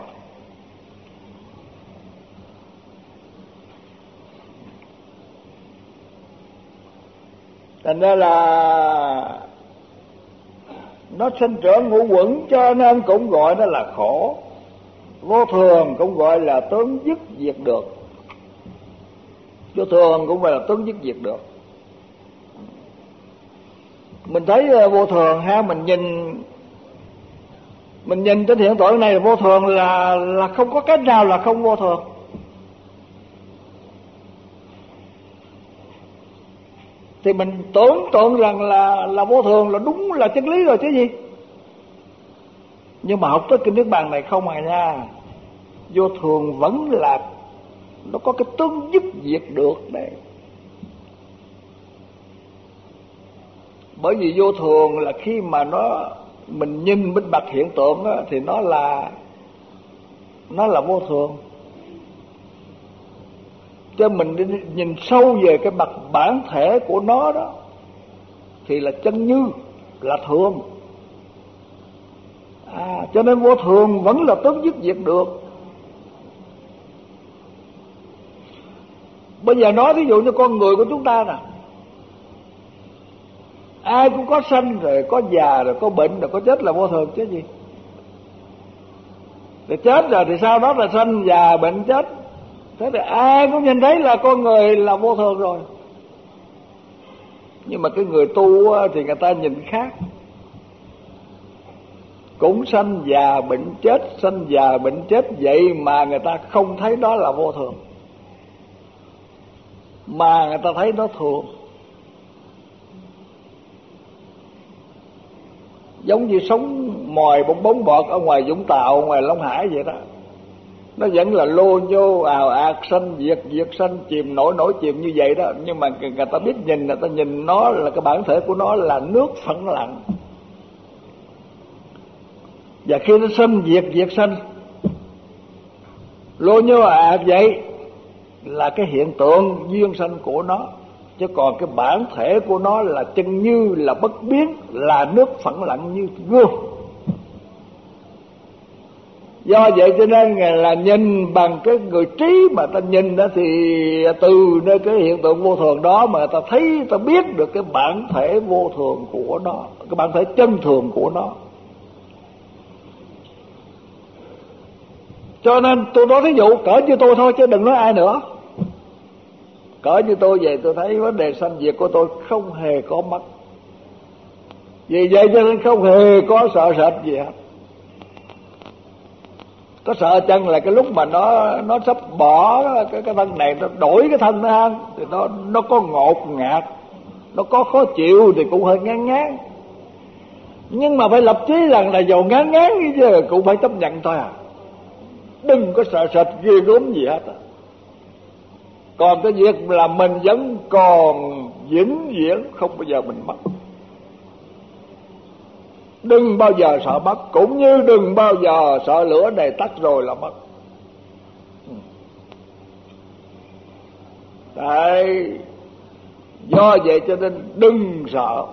Thành ra là nó sinh trưởng ngũ uẩn, cho nên cũng gọi nó là khổ. Vô thường cũng gọi là tướng dứt diệt được. Vô thường cũng gọi là tướng dứt diệt được. Mình thấy vô thường ha, mình nhìn mình nhìn trên hiện tượng này là vô thường, là là không có cách nào là không vô thường. Thì mình tưởng tượng rằng là là vô thường là đúng, là chân lý rồi chứ gì. Nhưng mà học tới kinh Niết Bàn này không à nha, vô thường vẫn là nó có cái tướng dứt diệt được đấy. Bởi vì vô thường là khi mà nó mình nhìn minh bạch hiện tượng đó, thì nó là nó là vô thường. Cho mình nhìn sâu về cái mặt bản thể của nó đó thì là chân như, là thường. À, cho nên vô thường vẫn là tướng dứt diệt được. Bây giờ nói ví dụ như con người của chúng ta nè, ai cũng có sanh rồi, có già rồi, có bệnh rồi, có chết là vô thường chứ gì. Rồi chết rồi thì sau đó là sanh, già, bệnh, chết. Thế thì ai cũng nhìn thấy là con người là vô thường rồi. Nhưng mà cái người tu thì người ta nhìn khác. Cũng sanh già bệnh chết, sanh già bệnh chết, vậy mà người ta không thấy đó là vô thường, mà người ta thấy nó thường. Giống như sống mòi bong bóng bọt ở ngoài Vũng Tàu, ngoài Long Hải vậy đó. Nó vẫn là lô nhô ào ạt, sanh diệt diệt sanh, chìm nổi nổi chìm như vậy đó. Nhưng mà người ta biết nhìn, người ta nhìn nó là cái bản thể của nó là nước phẳng lặng. Và khi nó sanh diệt diệt sanh, lô nhô ào ạt vậy là cái hiện tượng duyên sanh của nó. Chứ còn cái bản thể của nó là chân như, là bất biến, là nước phẳng lặng như gương. Do vậy cho nên là nhìn bằng cái người trí mà ta nhìn đó, thì từ nơi cái hiện tượng vô thường đó mà ta thấy, ta biết được cái bản thể vô thường của nó, cái bản thể chân thường của nó. Cho nên tôi nói thí dụ cỡ như tôi thôi chứ đừng nói ai nữa. Cỡ như tôi vậy, tôi thấy vấn đề sanh diệt của tôi không hề có mất. Vì vậy cho nên không hề có sợ sệt gì hết. Có sợ chăng là cái lúc mà nó nó sắp bỏ cái cái thân này, nó đổi cái thân nó ha, thì nó nó có ngột ngạt, nó có khó chịu thì cũng hơi ngán ngán. Nhưng mà phải lập chí rằng là dầu ngán ngán chứ cũng phải chấp nhận thôi à. Đừng có sợ sệt ghê gớm gì hết à. Còn cái việc là mình vẫn còn vĩnh viễn, không bao giờ mình mất. Đừng bao giờ sợ mất, cũng như đừng bao giờ sợ lửa này tắt rồi là mất. Đấy, do vậy cho nên đừng sợ.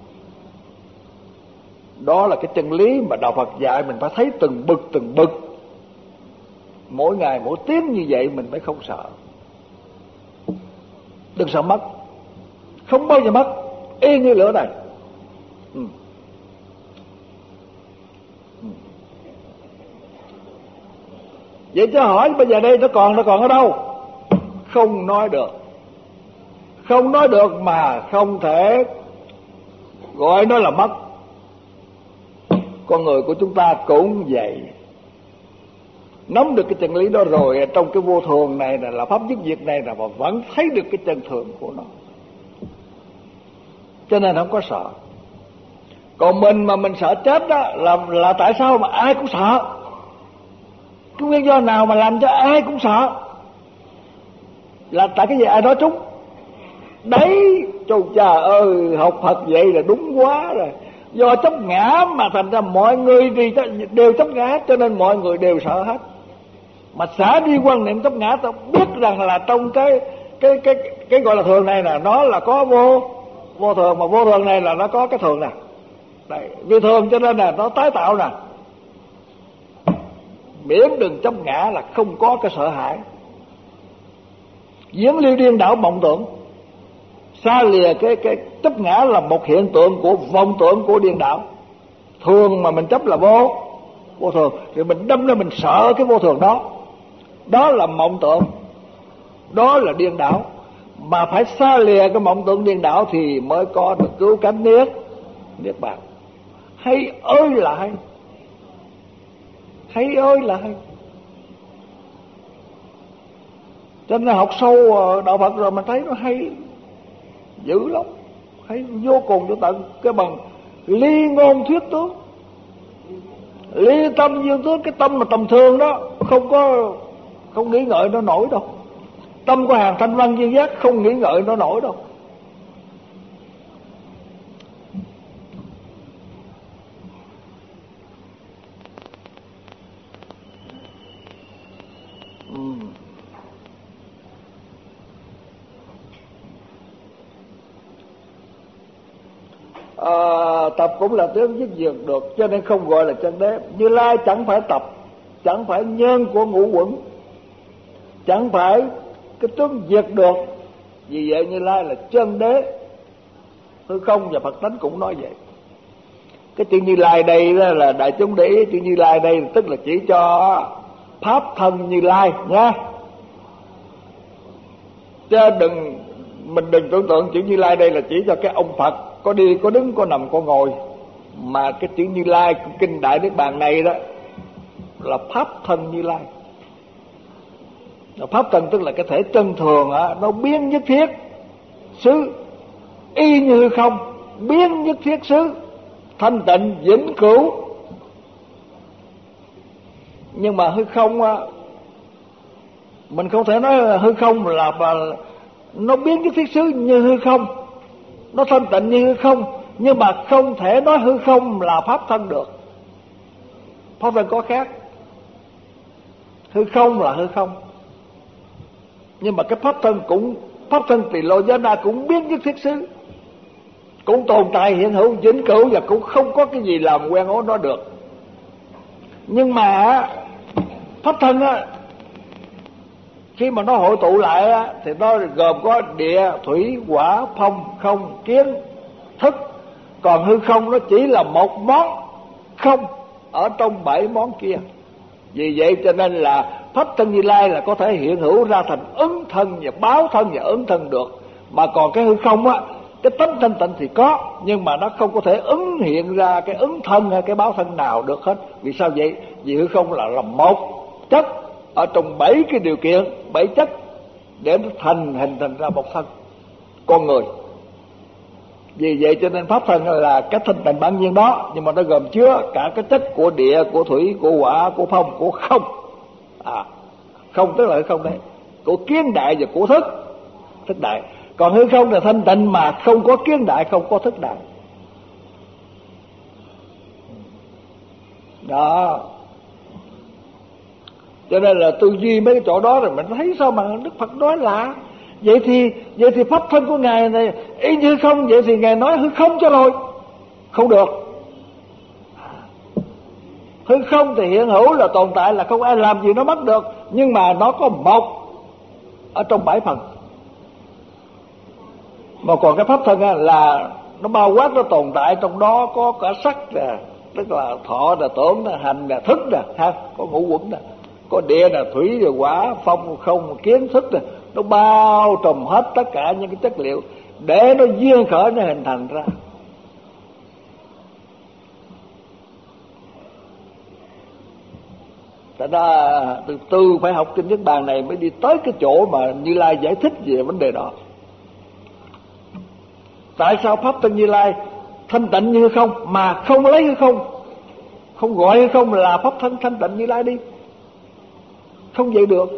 Đó là cái chân lý mà Đạo Phật dạy mình phải thấy từng bực từng bực. Mỗi ngày mỗi tiếng như vậy mình mới không sợ. Đừng sợ mất, không bao giờ mất, y như lửa này. Ừ. Ừ. Vậy cho hỏi bây giờ đây nó còn nó còn ở đâu? Không nói được. Không nói được mà không thể gọi nó là mất. Con người của chúng ta cũng vậy. Nắm được cái chân lý đó rồi, trong cái vô thường này là, là pháp dứt diệt này là mà vẫn thấy được cái chân thường của nó, cho nên không có sợ. Còn mình mà mình sợ chết đó là là tại sao mà ai cũng sợ? Cái nguyên do nào mà làm cho ai cũng sợ? Là tại cái gì ai nói trúng? Đấy, châu cha ơi, học Phật vậy là đúng quá rồi. Do chấp ngã mà thành ra mọi người thì đều chấp ngã, cho nên mọi người đều sợ hết. Mà xả đi quan niệm chấp ngã, ta biết rằng là trong cái cái cái cái gọi là thường này là nó là có vô vô thường, mà vô thường này là nó có cái thường nè. Đấy, vì thường cho nên là nó tái tạo nè. Miễn đừng chấp ngã là không có cái sợ hãi. Diễn ly điên đảo mộng tưởng, xa lìa cái cái chấp ngã là một hiện tượng của vọng tưởng của điên đảo. Thường mà mình chấp là vô vô thường, thì mình đâm ra mình sợ cái vô thường đó. Đó là mộng tưởng, đó là điên đảo. Mà phải xa lìa cái mộng tưởng điên đảo thì mới có được cứu cánh niết niết bàn. Hay ơi là hay, hay ơi là hay. Cho nên học sâu Đạo Phật rồi mình thấy nó hay dữ lắm, hay vô cùng vô tận. Cái bằng ly ngôn thuyết tướng, ly tâm dương tướng. Cái tâm mà tầm thường đó không có không nghĩ ngợi nó nổi đâu. Tâm của hàng thanh văn duyên giác không nghĩ ngợi nó nổi đâu. Ừ. À, tập cũng là tiếng dứt diệt được, cho nên không gọi là chân đế. Như Lai chẳng phải tập, chẳng phải nhân của ngũ quẩn, chẳng phải cái tướng diệt được. Vì vậy Như Lai là chân đế. Hư không và Phật tánh cũng nói vậy. Cái chữ Như Lai đây đó là đại chúng để ý, chữ Như Lai đây tức là chỉ cho pháp thân Như Lai nha. Chứ đừng mình đừng tưởng tượng chữ Như Lai đây là chỉ cho cái ông Phật có đi, có đứng, có nằm, có ngồi. Mà cái chữ Như Lai kinh Đại Niết Bàn này đó là pháp thân Như Lai. Pháp thân tức là cái thể chân thường á, nó biến nhất thiết xứ, y như hư không, biến nhất thiết xứ, thanh tịnh vĩnh cửu. Nhưng mà hư không á, mình không thể nói hư không là, là nó biến nhất thiết xứ như hư không, nó thanh tịnh như hư không. Nhưng mà không thể nói hư không là pháp thân được. Pháp thân có khác. Hư không là hư không, nhưng mà cái pháp thân cũng, pháp thân Tỳ Lô Giá Na cũng biến nhất thiết xứ, cũng tồn tại hiện hữu vĩnh cửu, và cũng không có cái gì làm quen ố nó được. Nhưng mà pháp thân á, khi mà nó hội tụ lại á, thì nó gồm có địa, thủy, hỏa, phong, không, kiến, thức. Còn hư không nó chỉ là một món không ở trong bảy món kia. Vì vậy cho nên là pháp thân Như Lai là có thể hiện hữu ra thành ứng thân và báo thân và ứng thân được. Mà còn cái hư không á, cái tánh thanh tịnh thì có, nhưng mà nó không có thể ứng hiện ra cái ứng thân hay cái báo thân nào được hết. Vì sao vậy? Vì hư không là, là một, chất ở trong bảy cái điều kiện, bảy chất để nó thành hình thành ra một thân con người. Vì vậy cho nên pháp thân là cái thanh tịnh bản nhiên đó, nhưng mà nó gồm chứa cả cái chất của địa, của thủy, của hỏa, của phong, của không. À, không tức là không đấy, của kiến đại và của thức, thức đại. Còn hư không là thanh tịnh mà không có kiến đại, không có thức đại. Đó. Cho nên là tư duy mấy cái chỗ đó rồi mình thấy sao mà Đức Phật nói lạ. Vậy thì vậy thì pháp thân của Ngài này y như không, vậy thì Ngài nói hư không cho rồi. Không được. Hư không thì hiện hữu là tồn tại, là không ai làm gì nó mất được, nhưng mà nó có một ở trong bảy phần. Mà còn cái pháp thân là nó bao quát, nó tồn tại trong đó, có cả sắc nè, tức là thọ là tưởng là hành là thức nè, ha, có ngũ quẩn nè, có địa là thủy là hỏa, phong không kiến thức nè, nó bao trùm hết tất cả những cái chất liệu để nó duyên khởi, nó hình thành ra. Tại ra từ từ phải học kinh Niết Bàn này mới đi tới cái chỗ mà Như Lai giải thích về vấn đề đó. Tại sao pháp thân Như Lai thanh tịnh như không mà không lấy hư không, không gọi hư không là pháp thân thanh tịnh Như Lai đi? Không vậy được.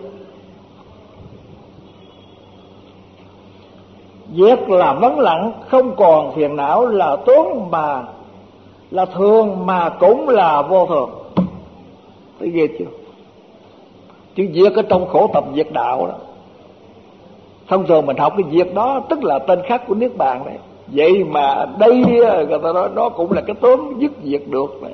Việc là vắng lặng, không còn phiền não là tốt mà là thường, mà cũng là vô thường. Thấy ghê chưa? Chữ việc ở trong khổ tập việc đạo đó. Thông thường mình học cái việc đó tức là tên khác của Niết Bàn đấy. Vậy mà đây người ta nói đó cũng là cái tướng dứt diệt được này.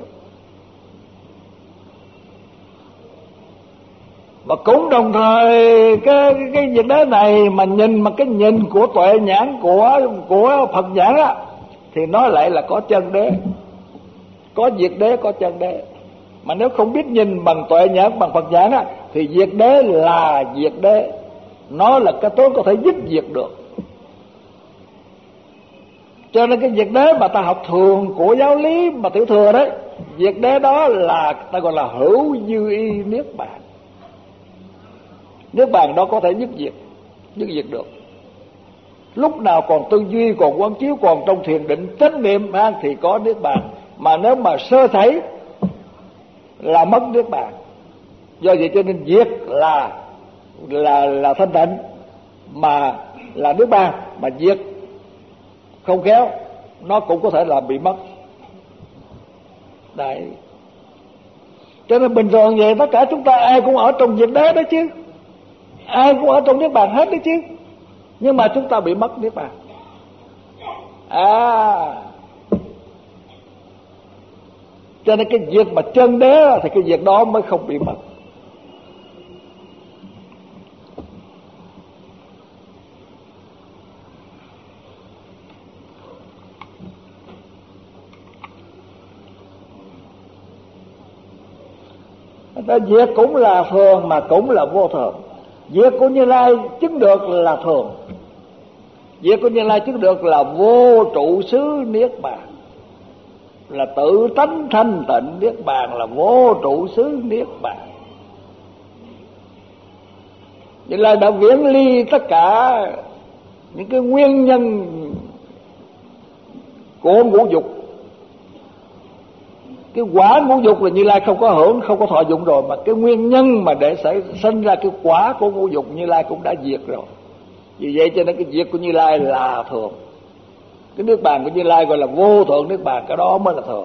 Mà cũng đồng thời cái cái việc đó này mà nhìn mà cái nhìn của tuệ nhãn của của Phật nhãn á, thì nó lại là có chân đế, có diệt đế, có chân đế. Mà nếu không biết nhìn bằng tuệ nhãn, bằng Phật nhãn á, thì diệt đế là diệt đế, nó là cái tướng có thể dứt diệt được. Cho nên cái diệt đế mà ta học thường của giáo lý mà tiểu thừa đấy, diệt đế đó là ta gọi là hữu dư y niết bàn. Niết bàn đó có thể dứt diệt, dứt diệt được. Lúc nào còn tư duy, còn quán chiếu, còn trong thiền định chánh niệm thì có niết bàn. Mà nếu mà sơ sẩy là mất niết bàn. Do vậy cho nên diệt là là là thanh tịnh, mà là niết bàn, mà diệt không khéo nó cũng có thể là bị mất. Đấy. Cho nên bình thường vậy tất cả chúng ta ai cũng ở trong diệt đế đó chứ, ai cũng ở trong niết bàn hết đấy chứ, nhưng mà chúng ta bị mất niết bàn. À, cho nên cái việc mà chân đế thì cái việc đó mới không bị mất. Đó, việc cũng là thường mà cũng là vô thường. Việc của Như Lai chứng được là thường, việc của Như Lai chứng được là vô trụ xứ niết bàn, là tự tánh thanh tịnh niết bàn, là vô trụ xứ niết bàn. Vậy là đã viễn ly tất cả những cái nguyên nhân của ngũ dục. Cái quả ngũ dục là Như Lai không có hưởng, không có thọ dụng rồi, mà cái nguyên nhân mà để xảy sinh ra cái quả của ngũ dục Như Lai cũng đã diệt rồi. Vì vậy cho nên cái diệt của Như Lai là thường. Cái niết bàn của Như Lai gọi là vô thượng niết bàn, cái đó mới là thường.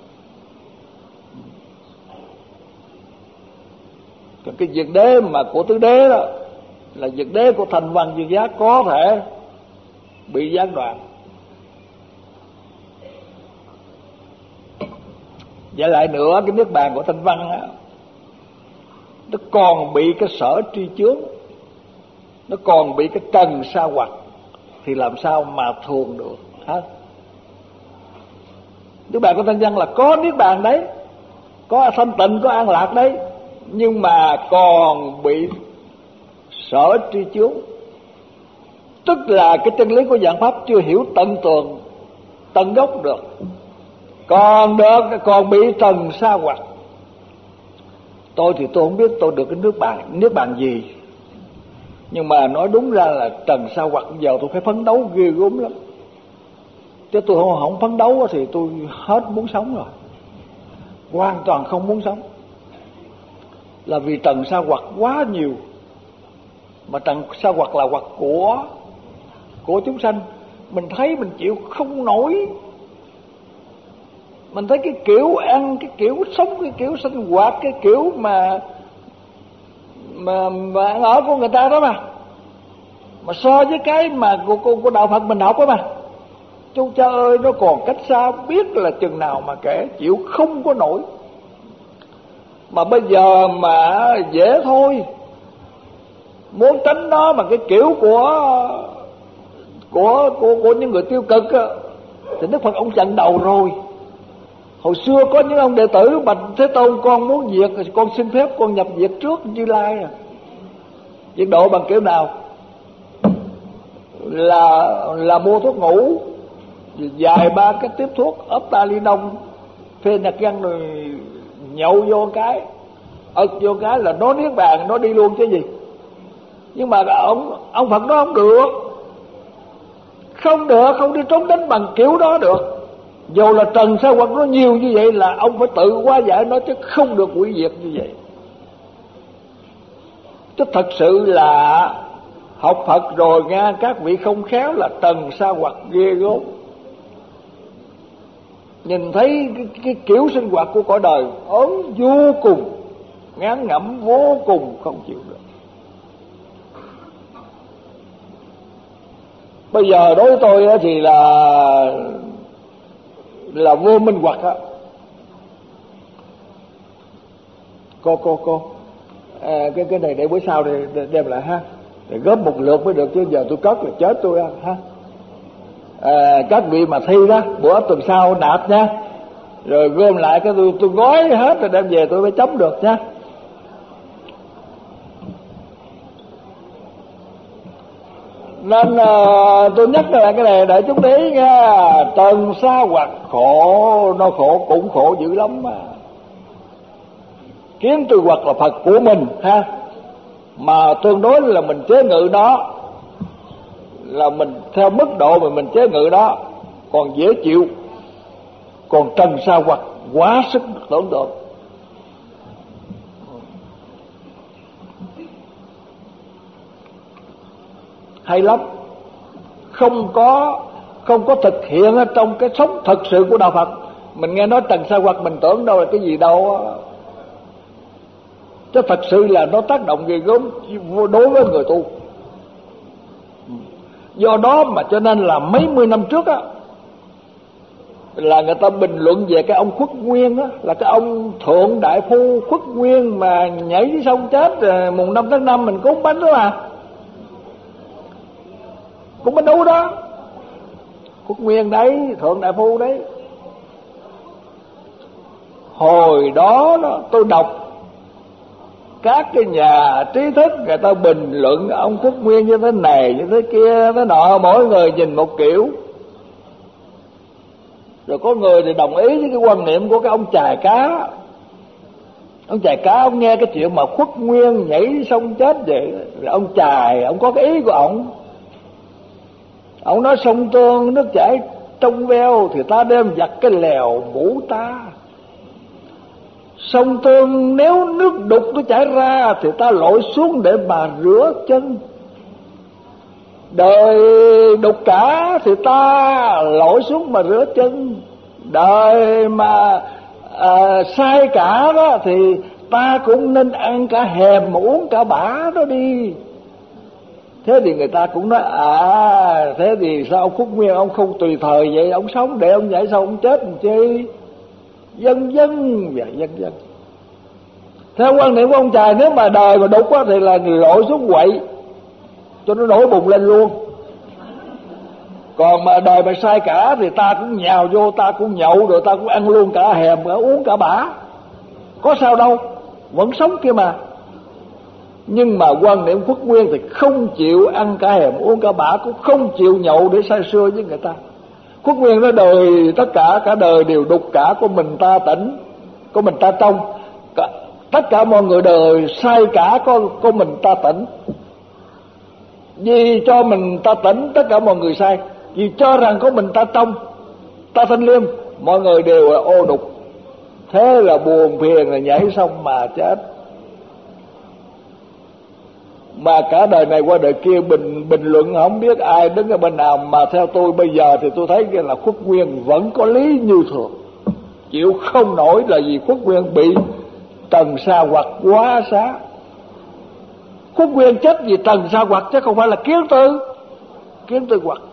Còn cái diệt đế mà của tứ đế đó là diệt đế của thành văn duyên giác, có thể bị gián đoạn. Vậy lại nữa, cái niết bàn của thanh văn á, nó còn bị cái sở tri chướng, nó còn bị cái trần sa hoặc, thì làm sao mà thường được hả? Niết bàn của thanh văn là có niết bàn đấy, có thanh tịnh, có an lạc đấy, nhưng mà còn bị sở tri chướng, tức là cái chân lý của dạng pháp chưa hiểu tận tường, tận gốc được, còn được còn bị trần sa hoặc. Tôi thì tôi không biết tôi được cái nước bàn nước bàn gì, nhưng mà nói đúng ra là trần sa hoặc giờ tôi phải phấn đấu ghê gớm lắm. Chứ tôi không, không phấn đấu thì tôi hết muốn sống rồi, hoàn toàn không muốn sống. Là vì trần sa hoặc quá nhiều, mà trần sa hoặc là hoặc của của chúng sanh. Mình thấy mình chịu không nổi. Mình thấy cái kiểu ăn, cái kiểu sống, cái kiểu sinh hoạt, cái kiểu mà mà, mà ăn ở của người ta đó mà mà so với cái mà của, của, của đạo Phật mình học đó mà, chú cha ơi, nó còn cách xa biết là chừng nào mà kể, chịu không có nổi. Mà bây giờ mà dễ thôi, muốn tránh nó mà cái kiểu của của của, của những người tiêu cực á, thì Đức Phật ông chặn đầu rồi. Hồi xưa có những ông đệ tử bạch Thế Tôn, con muốn diệt, con xin phép con nhập diệt trước Như Lai à. Diệt độ bằng kiểu nào? Là là mua thuốc ngủ, vài ba cái tiếp thuốc Optalinong, Phenergan rồi nhậu vô cái, ực vô cái là nó niết bàn, nó đi luôn chứ gì. Nhưng mà ông ông Phật nó không được, không được, không đi trốn đánh bằng kiểu đó được. Dù là trần sa hoặc nó nhiều như vậy là ông phải tự hóa giải nó, chứ không được hủy diệt như vậy. Chứ thật sự là học Phật rồi nha, các vị không khéo là trần sa hoặc ghê gớm. Nhìn thấy cái, cái kiểu sinh hoạt của cõi đời ớn vô cùng, ngán ngẩm vô cùng, không chịu được. Bây giờ đối với tôi thì là là vô minh hoặc á. Cô cô cô à, cái cái này để bữa sau để, để đem lại ha, để góp một lượt mới được, chứ giờ tôi cất là chết tôi à, ha. À, các vị mà thi đó bữa tuần sau nạp nha, rồi gom lại cái tôi tôi gói hết rồi đem về tôi mới chấm được nha. Nên uh, tôi nhắc lại cái này để chúng để ý nha. Trần sa hoặc khổ, nó khổ cũng khổ dữ lắm mà. Kiến tư hoặc là Phật của mình ha, mà tương đối là mình chế ngự đó, là mình theo mức độ mà mình chế ngự đó còn dễ chịu. Còn trần sa hoặc quá sức tưởng tượng. Hay lắm, không có không có thực hiện ở trong cái sống thật sự của đạo Phật. Mình nghe nói trần sa hoặc mình tưởng đâu là cái gì đâu, chứ thật sự là nó tác động ghê gớm đối với người tu. Do đó mà cho nên là mấy mươi năm trước á, là người ta bình luận về cái ông Khuất Nguyên á, là cái ông thượng đại phu Khuất Nguyên mà nhảy dưới sông chết rồi, mùng năm tháng năm mình cúng bánh đó mà, cúng bánh đu đó. Khuất Nguyên đấy, thượng đại phu đấy. Hồi đó, đó tôi đọc các cái nhà trí thức người ta bình luận ông Khuất Nguyên như thế này như thế kia thế nọ, mỗi người nhìn một kiểu. Rồi có người thì đồng ý với cái quan niệm của cái ông chài cá. Ông chài cá ông nghe cái chuyện mà Khuất Nguyên nhảy sông chết vậy, rồi ông chài ông có cái ý của ông. Ông nói sông Tương nước chảy trong veo thì ta đem giặt cái lèo mũ ta. Sông Tương nếu nước đục nó chảy ra thì ta lội xuống để mà rửa chân. Đời đục cả thì ta lội xuống mà rửa chân. Đời mà à, sai cả đó thì ta cũng nên ăn cả hèm mà uống cả bã đó đi. Thế thì người ta cũng nói à, thế thì sao ông Khuất Nguyên ông không tùy thời vậy, ông sống để ông nhảy sao ông chết làm chi, vân vân và vân vân. Theo quan niệm của ông chài, nếu mà đời mà đục quá thì là lội xuống quậy cho nó nổi bùng lên luôn. Còn mà đời mà sai cả thì ta cũng nhào vô, ta cũng nhậu, rồi ta cũng ăn luôn cả hèm, cả uống cả bã, có sao đâu, vẫn sống kia mà. Nhưng mà quan niệm Khuất Nguyên thì không chịu ăn cả hèm uống cả bã, cũng không chịu nhậu để say sưa với người ta. Khuất Nguyên nói đời tất cả cả đời đều đục cả, của mình ta tỉnh, của mình ta trong. Tất cả mọi người đời sai cả, có có mình ta tỉnh. Vì cho mình ta tỉnh, tất cả mọi người sai. Vì cho rằng có mình ta trong, ta thanh liêm, mọi người đều là ô đục. Thế là buồn phiền, là nhảy sông mà chết. Mà cả đời này qua đời kia bình bình luận không biết ai đứng ở bên nào. Mà theo tôi bây giờ thì tôi thấy là Khuất Nguyên vẫn có lý như thường. Chịu không nổi là vì Khuất Nguyên bị trần sa hoặc quá xá. Khuất Nguyên chết vì trần sa hoặc chứ không phải là kiến tư kiến tư hoặc.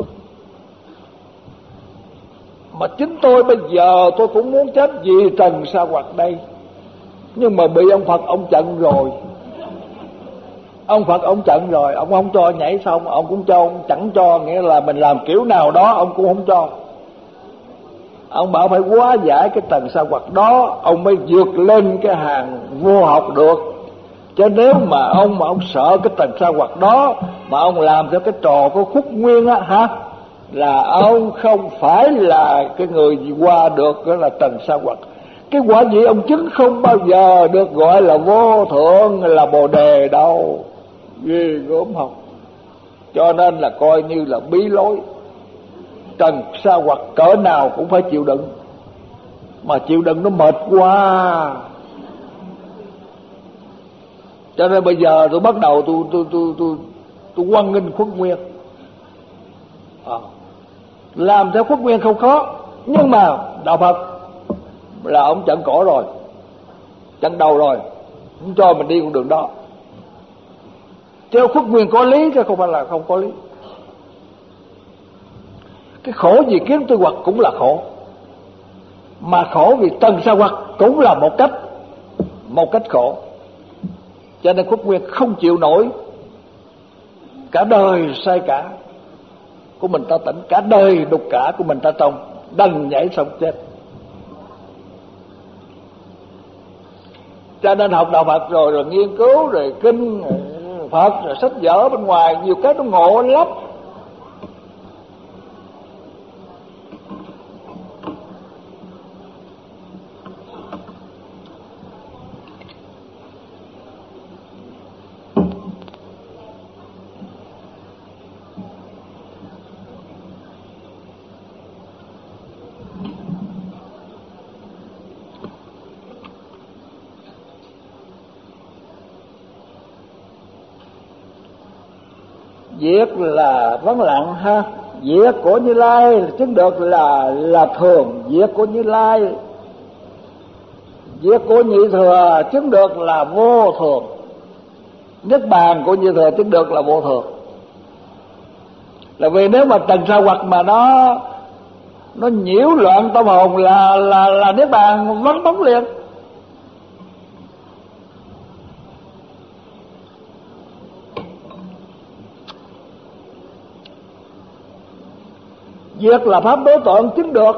Mà chính tôi bây giờ tôi cũng muốn chết vì trần sa hoặc đây, nhưng mà bị ông Phật ông chặn rồi. Ông Phật ông chặn rồi, ông không cho nhảy xong, ông cũng cho, ông chẳng cho, nghĩa là mình làm kiểu nào đó ông cũng không cho. Ông bảo phải hóa giải cái trần sa hoặc đó, ông mới vượt lên cái hàng vô học được. Chứ nếu mà ông mà ông sợ cái trần sa hoặc đó mà ông làm theo cái trò của Khuất Nguyên á hả, là ông không phải là cái người gì qua được đó là trần sa hoặc. Cái quả gì ông chứng không bao giờ được gọi là vô thượng, là bồ đề đâu. Ghê gớm không? Cho nên là coi như là bí lối. Trần sa hoặc cỡ nào cũng phải chịu đựng, mà chịu đựng nó mệt quá. Cho nên bây giờ tôi bắt đầu tôi tôi tôi tôi tôi hoan nghênh Khuất Nguyên. À, làm theo Khuất Nguyên không khó, nhưng mà đạo Phật là ông chặn cổ rồi, chặn đầu rồi, không cho mình đi con đường đó. Chứ Khuất Nguyên có lý chứ không phải là không có lý. Cái khổ vì kiến tư hoặc cũng là khổ, mà khổ vì trần sa hoặc cũng là một cách một cách khổ. Cho nên Khuất Nguyên không chịu nổi cả đời sai cả của mình ta tỉnh, cả đời đục cả của mình ta trong, đành nhảy sông chết. Cho nên học đạo Phật rồi rồi nghiên cứu rồi kinh Phật rồi sách vở bên ngoài nhiều cái nó ngộ lắm. Việc là vắng lặng ha. Việc của Như Lai chứng được là là thường. Việc của Như Lai, việc của Nhị Thừa chứng được là vô thường. Niết bàn của Nhị Thừa chứng được là vô thường. Là vì nếu mà trần sa hoặc mà nó nó nhiễu loạn tâm hồn là là là niết bàn vắng bóng liền. Việc là pháp đối tượng chứng được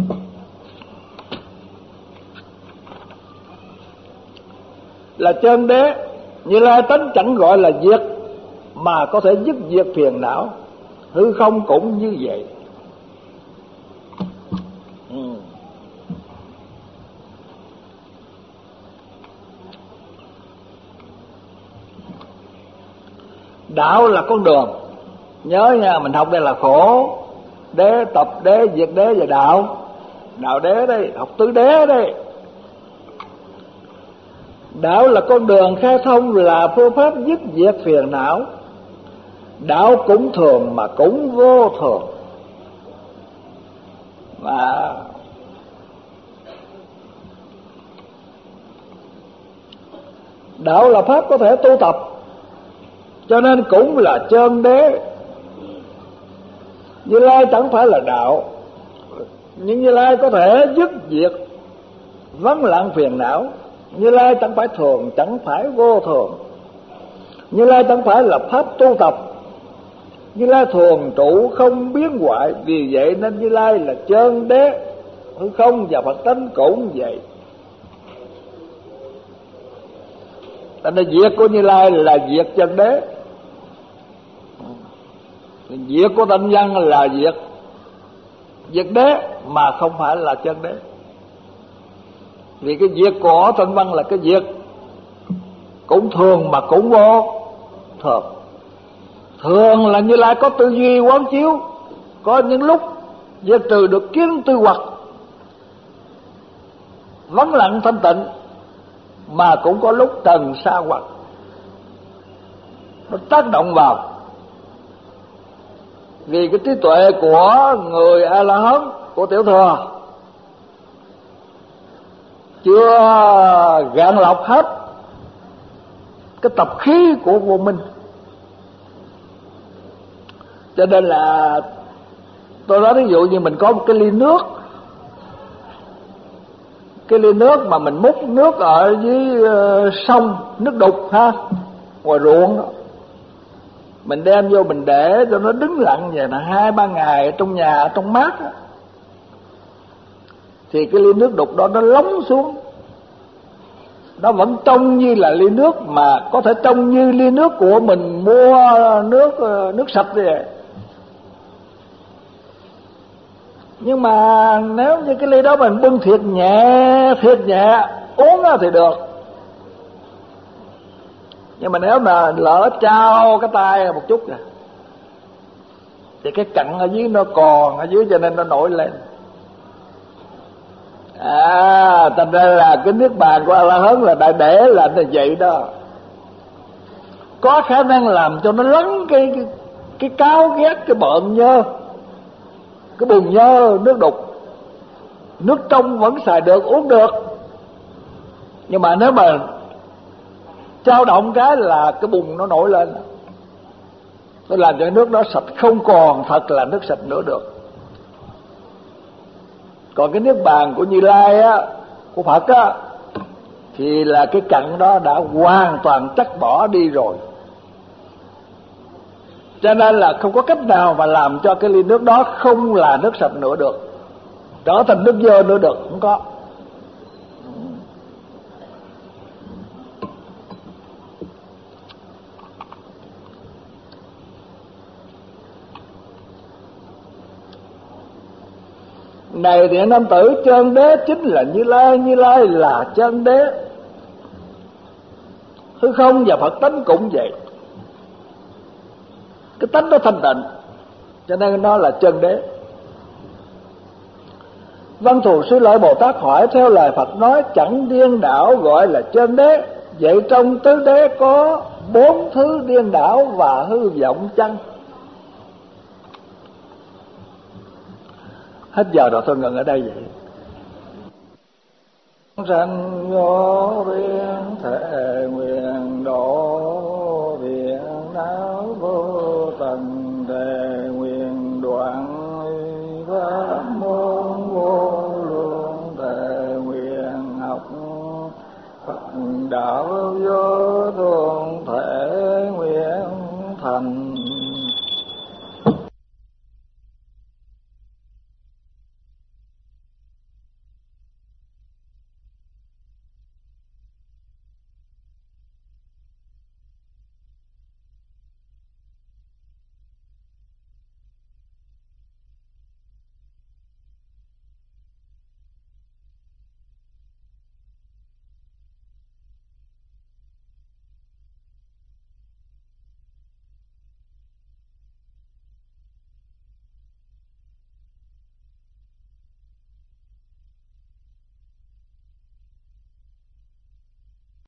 là chân đế. Như Lai tánh chẳng gọi là việc mà có thể dứt diệt phiền não. Hư không cũng như vậy. ừ. Đạo là con đường. Nhớ nha, mình học đây là khổ đế, tập đế, diệt đế và đạo. Đạo đế đây, học tứ đế đây. Đạo là con đường khai thông, là phương pháp dứt diệt phiền não. Đạo cũng thường mà cũng vô thường. Và đạo là pháp có thể tu tập, cho nên cũng là chân đế. Như Lai chẳng phải là đạo, nhưng Như Lai có thể dứt diệt vắng lặng phiền não. Như Lai chẳng phải thường, chẳng phải vô thường. Như Lai chẳng phải là pháp tu tập. Như Lai thường trụ không biến hoại. Vì vậy nên Như Lai là chân đế. Hư không và Phật tánh cũng vậy. Thành ra việc của Như Lai là việc chân đế, việc của Tịnh Văn là việc việc đế mà không phải là chân đế. Vì cái việc của Tịnh Văn là cái việc cũng thường mà cũng vô thường. Thường là Như Lai có tư duy quán chiếu, có những lúc diệt trừ được kiến tư hoặc, vắng lặng thanh tịnh, mà cũng có lúc trần sa hoặc nó tác động vào. Vì cái trí tuệ của người A La Hán, của tiểu thừa, chưa gạn lọc hết cái tập khí của vô minh, cho nên là tôi nói ví dụ như mình có một cái ly nước, cái ly nước mà mình múc nước ở dưới uh, sông, nước đục ha, ngoài ruộng đó, mình đem vô mình để cho nó đứng lặng vậy là hai ba ngày trong nhà trong mát đó, thì cái ly nước đục đó nó lóng xuống, nó vẫn trông như là ly nước, mà có thể trông như ly nước của mình mua nước nước sạch vậy. Nhưng mà nếu như cái ly đó mình bưng thiệt nhẹ thiệt nhẹ uống đó thì được. Nhưng mà nếu mà lỡ trao cái tay một chút rồi thì cái cặn ở dưới nó còn ở dưới, cho nên nó nổi lên. À, thành ra là cái niết bàn của A La Hán là đại để là như vậy đó, có khả năng làm cho nó lắng cái cái, cái cáo ghét, cái bợn nhơ, cái bùn nhơ nước đục. Nước trong vẫn xài được, uống được, nhưng mà nếu mà trao động cái là cái bùn nó nổi lên, nó làm cho nước đó sạch, không còn thật là nước sạch nữa được. Còn cái niết bàn của Như Lai á, của Phật á, thì là cái cặn đó đã hoàn toàn trắc bỏ đi rồi, cho nên là không có cách nào mà làm cho cái ly nước đó không là nước sạch nữa được, trở thành nước dơ nữa được, không có. Này thiện nam tử, chân đế chính là Như Lai, Như Lai là chân đế. Hư không và Phật tánh cũng vậy, cái tánh nó thanh tịnh, cho nên nó là chân đế. Văn Thù Sư Lợi Bồ Tát hỏi theo lời Phật nói, chẳng điên đảo gọi là chân đế. Vậy trong tứ đế có bốn thứ điên đảo và hư vọng chăng? Hết giờ rồi, thôi ngừng ở đây vậy. Sanh vô biên thể nguyện độ viện não vô tận đề nguyện đoạn pháp môn vô lượng thể nguyện học Phật đạo vô thượng thể nguyện thành.